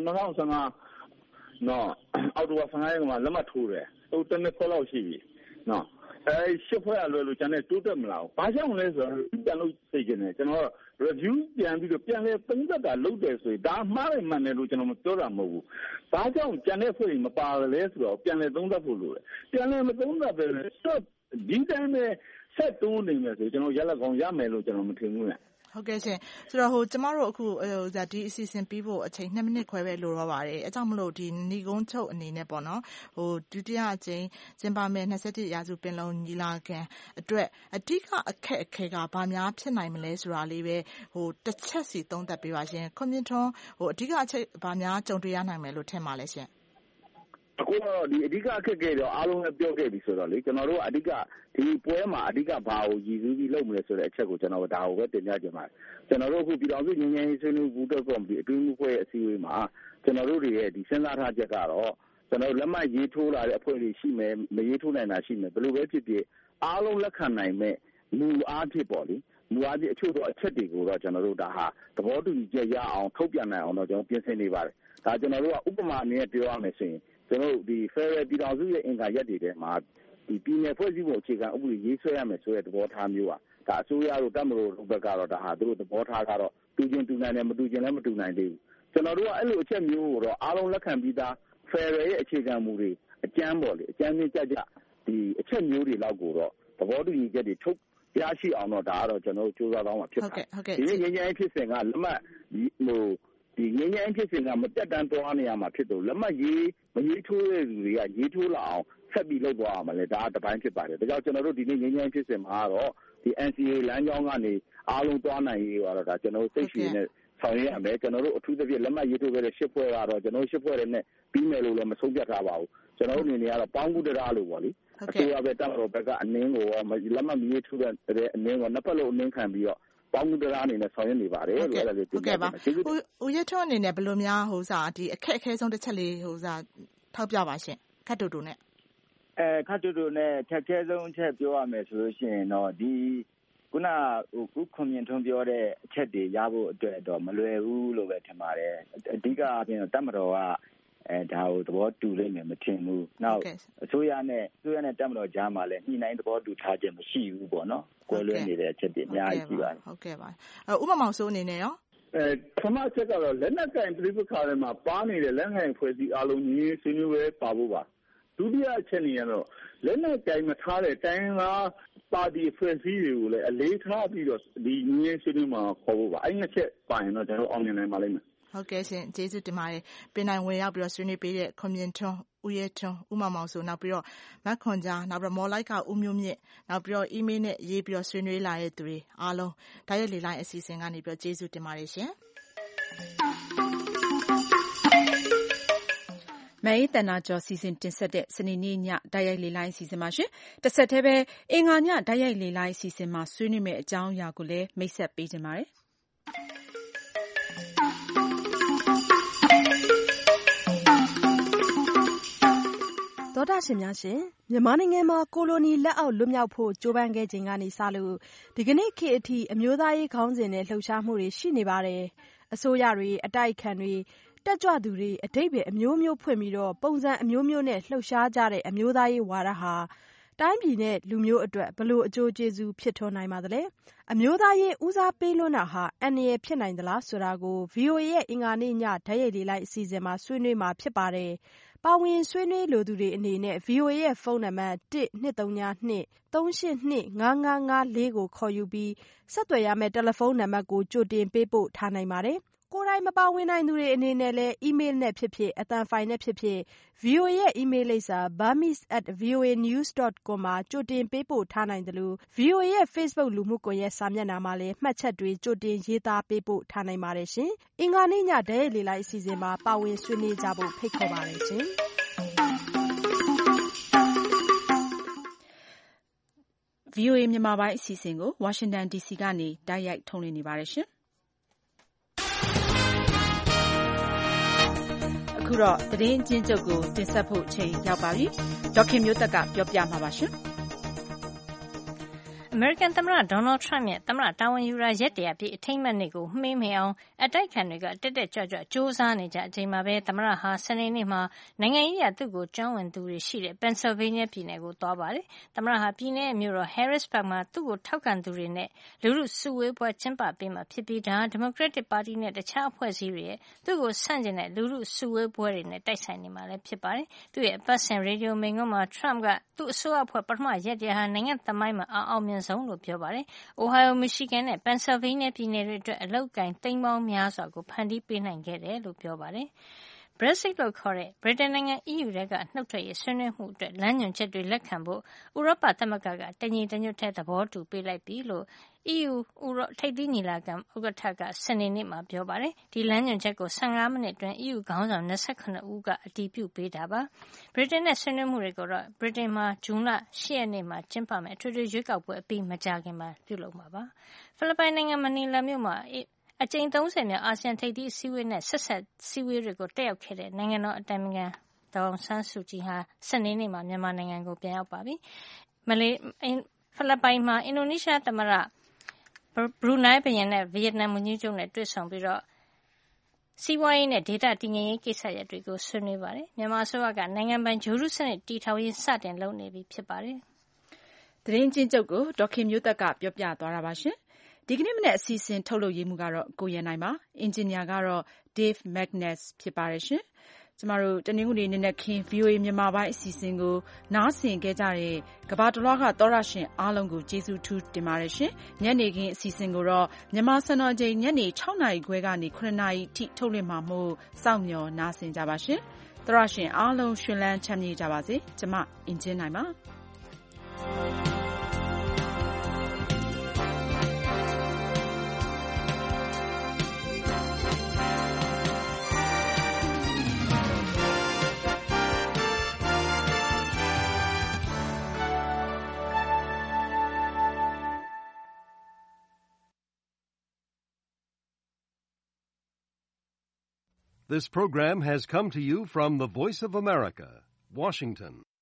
2015နော်အောက်တိုဘာ15ရက်မှာလက်မှတ်ထိုးတယ်တနေ့ခေါ်လောက်ရှိပြီနော်ရှစ်ဖွဲ့အလွယ်လို့ကျန်တဲ့တိုးတက်မလားဘာကြောင့်လဲဆိုတော့ပြန်လို့သိကျင်တယ်ကျွန်တော် review ပြန်ပြီးတော့ပြန်လဲသုံးသပ်တာလုပ်တယ်ဆိုရင်ဒါမှားတယ်မှန်တယ်လို့ကျွန်တော်မပြောတာမဟုတ်ဘူးဘာကြောင့်ကျန်တဲ့ဖွဲ့တွေမပါလဲဆိုတော့ပြန်လဲသုံးသပ်ဖို့လိုတယ်ပြန်လဲမသုံးသပ်ပဲဒီတိုင်းပဲဆက်တိုးနေမယ်ဆိုကျွန်တော်ရလက်ကောင်ရမယ်လို့ကျွန်တော်မထင်ဘူးလေဟုတ်ကဲ့ရှင်ဆိုတော့ကျမတို့အခုဒီအစီအစဉ်ပြီးဖို့အချိန်2မိနစ်ခွဲပဲလိုတော့ပါတယ်အဲကြောင့်မလို့ဒီဏီကုန်းချုပ်အနေနဲ့ပေါ့နော်ဒုတိယအကြိမ်ကျင်းပမယ့်27ရာစုပင်လုံညီလာခံအတွက်အဓိကအခက်အခဲကဘာများဖြစ်နိုင်မလဲဆိုတာလေးပဲတစ်ချက်စီသုံးသပ်ပေးပါရှင်ခွန်မြင့်ထွန်းအဓိကအချက်ဘာများကြုံတွေ့ရနိုင်မယ်လို့ထင်ပါလဲရှင်အခုတော့ဒီအဓိကအခက်အခဲတော့အားလုံးလည်းပြောခဲ့ပြီဆိုတော့လေကျွန်တော်တို့အဓိကဒီပွဲမှာအဓိကဘာကိုရည်စူးပြီးလုပ်မလဲဆိုတဲ့အချက်ကိုကျွန်တော်ဒါကိုပဲတင်ပြချင်ပါတယ်ကျွန်တော်တို့အခုပြည်တော်စုငြိမ်းချမ်းရေးဆွေးနွေးမှုတော့ကော်မတီအတွင်းမှုဖွဲ့အစည်းအဝေးမှာကျွန်တော်တို့တွေရဲ့ဒီစဉ်းစားထားချက်ကတော့ကျွန်တော်လက်မှတ်ရေးထိုးလာတဲ့အဖွဲ့တွေရှိမယ်မရေးထိုးနိုင်တာရှိမယ်ဘယ်လိုပဲဖြစ်ဖြစ်အားလုံးလက်ခံနိုင်မဲ့မူအားဖြင့်ပေါ့လေမူအားဖြင့်အချို့သောအချက်တွေကိုတော့ကျွန်တော်တို့ဒါဟာသဘောတူညီချက်ရအောင်ထုတ်ပြန်နိုင်အောင်တော့ကျွန်တော်ပြင်ဆင်နေပါတယ်ဒါကျွန်တော်တို့ကဥပမာအနေနဲ့ပြောရမယ်ဆိုရင်ကျွန်တော်တို့ဒီ Federal ပြည်တော်စုရဲ့အင်္ဂါရက်တွေထဲမှာဒီပြည်နယ်ဖွဲ့စည်းပုံအခြေခံဥပဒေရေးဆွဲရမယ်ဆိုတဲ့သဘောထားမျိုးဒါအစိုးရတို့တပ်မတော်တို့ဘက်ကတော့ဒါဟာသူတို့သဘောထားကတော့တူချင်းတူနိုင်တယ်မတူချင်းလည်းမတူနိုင်သေးဘူးကျွန်တော်တို့ကအဲ့လိုအချက်မျိုးကိုတော့အားလုံးလက်ခံပြီးသား Federal ရဲ့အခြေခံမူတွေအကျမ်းပေါ့လေအကျမ်းချင်းကြကြဒီအချက်မျိုးတွေလောက်ကိုတော့သဘောတူညီချက်တွေထုတ်ရရှိအောင်တော့ဒါကတော့ကျွန်တော်တို့စူးစမ်းသွားမှာဖြစ်ပါတယ်ဒီငြိမ်းချမ်းရေးဖြစ်စဉ်ကလက်မှတ်ဒီငြိမ်းချမ်းရေးဖြစ်စဉ်ကမပြတ်တမ်းသွားနေရမှာဖြစ်တော့လက်မှတ်ရေးမရေးထိုးတဲ့လူတွေကရေးထိုးလာအောင်ဆက်ပြီးလုပ်သွားရမှာလေဒါကတစ်ပိုင်းဖြစ်ပါတယ်ဒါကြောင့်ကျွန်တော်တို့ဒီနေ့ငြိမ်းချမ်းရေးဖြစ်စဉ်မှာတော့ဒီ NCA လမ်းကြောင်းကနေအားလုံးသွားနိုင်ရေးကတော့ဒါကျွန်တော်တို့စိတ်ရှိနေဆဆောင်ရွက်ရမယ်ကျွန်တော်တို့အထူးသဖြင့်လက်မှတ်ရေးထိုးခဲ့တဲ့10ဖွဲ့ကတော့ကျွန်တော်10ဖွဲ့နဲ့ပြီးမယ်လို့လည်းမဆုံးဖြတ်ထားပါဘူးကျွန်တော်တို့အနေနဲ့ကတော့ပေါင်းကူတရားလို့ပေါ့လေအစိုးရပဲတပ်မတော်ဘက်ကအနှင်းကိုလက်မှတ်ရေးထိုးတဲ့အနှင်းကိုနှစ်ဖက်လုံးအနှင်းခံပြီးတော့ပေါင်းကူတရားအနေနဲ့ဆောင်ရွက်နေပါတယ်လို့အဲ့ဒါလေးဟုတ်ကဲ့ပါဦးရထွန်းအနေနဲ့ဘယ်လိုများဒီအခက်အခဲဆုံးတစ်ချက်လေးထောက်ပြပါရှင်ခတ်တူတူနဲ့ခတ်တူတူနဲ့ခက်ခဲဆုံးအချက်ပြောရမယ်ဆိုလို့ရှိရင်တော့ဒီခုနခွန်မြင့်ထွန်းပြောတဲ့အချက်တွေရဖို့အတွက်တော့မလွယ်ဘူးလို့ပဲထင်ပါတယ်အဓိကအပြင်တပ်မတော်ကဒါကိုသဘောတူလိမ့်မယ်မထင်ဘူးနောက်အစိုးရနဲ့တပ်မတော်ကြားမှာလည်းညှိနှိုင်းသဘောတူထားခြင်းမရှိဘူးပေါ့နော်ကွဲလွဲနေတဲ့အချက်တွေအများကြီးရှိပါတယ်ဟုတ်ကဲ့ပါဥပမာဆိုအနေနဲ့ရောပထမချက်ကတော့လက်နက်ကင်ပြိပခါတွေမှာပါနေတဲ့လက်နက်ကင်ဖွဲ့စည်းအားလုံးကြီးဆွေးနွေးပွဲပါဖို့ပါဒုတိယအချက်နေရတော့လက်နက်ကင်မထားတဲ့တိုင်းသားပါတီဖွဲ့စည်းတွေကိုလည်းအလေးထားပြီးတော့ဒီငင်းဆွေးနွေးမှာခေါ်ဖို့ပါအဲ့နှစ်ချက်ပါရင်တော့ကျွန်တော်အောင်မြင်နိုင်ပါလိမ့်မယ်ဟုတ်ကဲ့ရှင်ကျေးဇူးတင်ပါတယ်ပြင်နိုင်ဝင်ရောက်ပြီးတော့ဆွေးနွေးပေးတဲ့ခွန်မြင့်ထွန်းဦးရဲထွန်းဦးမောင်မောင်ဆိုနောက်ပြီးတော့မက်ခွန်ကြားနောက်ပြီးတော့မော်လိုက်ကဦးမျိုးမြင့်နောက်ပြီးတော့အီးမေးလ်နဲ့ရေးပြီးတော့ဆွေးနွေးလာတဲ့သူတွေအားလုံးဒါရဲ့လေလိုင်းအစီအစဉ်ကနေပြီးတော့ကျေးဇူးတင်ပါတယ်ရှင်မဲတနာကျော်စီစဉ်တင်ဆက်တဲ့စနေနေ့ညတိုက်ရိုက်လေလိုင်းအစီအစဉ်မှာရှင်တစ်ဆက်တည်းပဲအင်္ဂါညတိုက်ရိုက်လေလိုင်းအစီအစဉ်မှာဆွေးနွေးမယ့်အကြောင်းအရာကိုလည်းမိတ်ဆက်ပေးကြပါမယ်သောတာရှင်များရှင်မြန်မာနိုင်ငံမှာကိုလိုနီလက်အောက်လွတ်မြောက်ဖို့ကြိုးပမ်းခဲ့ချိန်ကနေစလို့ဒီကနေ့ခေတ်အထိအမျိုးသားရေးခေါင်းစဉ်နဲ့လှုပ်ရှားမှုတွေရှိနေပါတယ်အစိုးရတွေအတိုက်အခံတွေတက်ကြွသူတွေအဓိပ္ပာယ်အမျိုးမျိုးဖွင့်ပြီးတော့ပုံစံအမျိုးမျိုးနဲ့လှုပ်ရှားကြတဲ့အမျိုးသားရေးဝါဒဟာတိုင်းပြည်နဲ့လူမျိုးအတွက်ဘလို့အကျိုးကျေးဇူးဖြစ်ထွန်းနိုင်ပါသလဲအမျိုးသားရေးဦးစားပေးလွန်းတာဟာအန္တရာယ်ဖြစ်နိုင်သလားဆိုတာကို VOA ရဲ့အင်္ဂါနေ့ညဓာတ်ရိုက်လေလိုက်အစီအစဉ်မှာဆွေးနွေးမှာဖြစ်ပါတယ်ပါဝင်ဆွေးနွေးလိုသူတွေအနေနဲ့ VOA ရဲ့ဖုန်းနံပါတ် 1-232-382-5554 ကိုခေါ်ယူပြီးဆက်သွယ်ရမယ့်တယ်လီဖုန်းနံပါတ်ကိုကြိုတင်ပေးပို့ထားနိုင်ပါတယ်ကိုယ်တိုင်မပါဝင်နိုင်သူတွေအနေနဲ့လည်းအီးမေးလ်နဲ့ဖြစ်ဖြစ်အသံဖိုင်နဲ့ဖြစ်ဖြစ် VOA ရဲ့အီးမေးလ်လိပ်စာ burmese@voanews.com မှာကြိုတင်ပေးပို့ထားနိုင်တယ်လို့ VOA ရဲ့ Facebook လူမှုကွန်ရက်စာမျက်နှာမှာလည်းမှတ်ချက်တွေကြိုတင်ရေးသားပေးပို့ထားနိုင်ပါတယ်ရှင်။အင်္ဂါနေ့ညဓာတ်ရိုက်လေလိုက်အစီအစဉ်မှာပါဝင်ဆွေးနွေးကြဖို့ဖိတ်ခေါ်ပါတယ်ရှင်။ VOA မြန်မာပိုင်းအစီအစဉ်ကို Washington DC ကနေတိုက်ရိုက်ထုတ်လွှင့်နေပါတယ်ရှင်။အခုတော့သတင်းအကျဉ်းချုပ်ကိုတင်ဆက်ဖို့ချိန်ရောက်ပါပြီ။ဒေါခင်မျိုးသက်ကပြောပြမှာပါရှင်။အမေရိကန်သမ္မတဒေါ်နယ်ထရမ့်ရဲ့သမ္မတတာဝန်ယူရာရက်တရာပြည့်အထိမ်းအမှတ်နေ့ကိုမှေးမှိန်အောင်အတိုက်အခံတွေကတက်တက်ကြွကြွကြိုးစားနေကြအချိန်မှာပဲသမ္မတဟာစနေနေ့မှာနိုင်ငံရေးအရသူ့ကိုကျွမ်းဝင်သူတွေရှိတဲ့ Pennsylvania ပြည်နယ်ကိုသွားပါတယ်။သမ္မတဟာပြည်နယ်မြို့တော် Harrisburg မှာသူ့ကိုထောက်ခံသူတွေနဲ့လူထုစုဝေးပွဲကျင်းပပေးမှာဖြစ်ပြီးဒါဒီမိုကရက်တစ်ပါတီနဲ့တခြားအဖွဲ့အစည်းတွေရဲ့သူ့ကိုဆန့်ကျင်တဲ့လူထုစုဝေးပွဲတွေနဲ့တိုက်ဆိုင်နေမှာလည်းဖြစ်ပါတယ်။သူ့ရဲ့ပတ်စင်ရေဒီယိုမိန့်ခွန်းမှာ Trump ကသူ့အစိုးရအဖွဲ့ပထမရက်တရာဟာနိုင်ငံသမိုင်းမှာအောင်မြင်ဆုံးလို့ပြောပါတယ်။ Ohio, Michigan နဲ့ Pennsylvania ပြည်နယ်တွေအတွက်အလုပ်အကိုင်သိန်းပေါင်းများစွာကိုဖန်တီးပေးနိုင်ခဲ့တယ်လို့ပြောပါတယ်။ Brexit လို့ခေါ်တဲ့ဗြိတိန်နိုင်ငံ EU ထဲကနှုတ်ထွက်ရေးဆွေးနွေးမှုအတွက်လမ်းညွှန်ချက်တွေလက်ခံဖို့ဥရောပသမဂ္ဂကတညီတညွတ်ထဲသဘောတူပေးလိုက်ပြီလို့ EU ထိပ်သီးညီလာခံဥက္ကဋ္ဌကစနေနေ့မှာပြောပါတယ်။ဒီလမ်းညွှန်ချက်ကို15မိနစ်အတွင်း EU ခေါင်းဆောင်28ဦးကအတည်ပြုပေးတာပါ။ဗြိတိန်နဲ့ဆွေးနွေးမှုတွေကိုတော့ဗြိတိန်မှာဇွန်လ10ရက်နေ့မှာကျင်းပမယ်အထွေထွေရွေးကောက်ပွဲအပြီးမကြာခင်မှာပြုလုပ်မှာပါ။ဖိလစ်ပိုင်နိုင်ငံမနီလာမြို့မှာအကြိမ်30မြောက်အာဆီယံထိပ်သီးအစည်းအဝေးနဲ့ဆက်စပ်စည်းဝေးတွေကိုတက်ရောက်ခဲ့တဲ့နိုင်ငံတော်အတိုင်ပင်ခံဒေါ်အောင်ဆန်းစုကြည်ဟာစနေနေ့မှာမြန်မာနိုင်ငံကိုပြန်ရောက်ပါပြီ။ဖိလစ်ပိုင်မှာအင်ဒိုနီးရှားသမ္မတဘရူနိုင်းဘုရင်နဲ့ဗီယက်နမ်ဝန်ကြီးချုပ်နဲ့တွေ့ဆုံပြီးတော့စီးပွားရေးနဲ့ဒေသတည်ငြိမ်ရေးကိစ္စရပ်တွေကိုဆွေးနွေးပါတယ်။မြန်မာအစိုးရကနိုင်ငံပိုင်ဂျိုဟ်စနစ်တည်ထောင်ရေးစတင်လုပ်နေပြီဖြစ်ပါတယ်။သတင်းချင်းချုပ်ကိုဒေါခင်မျိုးသက်ကပြောပြသွားတာပါရှင်။ဒီကနေ့မနေ့အစီအစဉ်ထုတ်လုပ်ရေးမှုကတော့ကိုရန်နိုင်ပါ။အင်ဂျင်နီယာကတော့ Dave Magnus ဖြစ်ပါတယ်ရှင်။ကျမတို့တနင်္ဂနွေနေ့နဲ့ခင် VOA မြန်မာပိုင်းအစီအစဉ်ကိုနားဆင်ခဲ့ကြတဲ့ကမ္ဘာတလွှားကသောရရှင်အားလုံးကိုကျေးဇူးထူးတင်ပါတယ်ရှင်။ညနေခင်းအစီအစဉ်ကိုတော့မြန်မာစံတော်ချိန်ညနေ6နာရီခွဲကနေ9နာရီထိထုတ်လွှင့်မှာမို့စောင့်မျှော်နားဆင်ကြပါရှင်။သောရရှင်အားလုံးရှင်လန်းချမ်းမြေ့ကြပါစေ။ကျမအင်ဂျင်နိုင်ပါ။ This program has come to you from the Voice of America, Washington.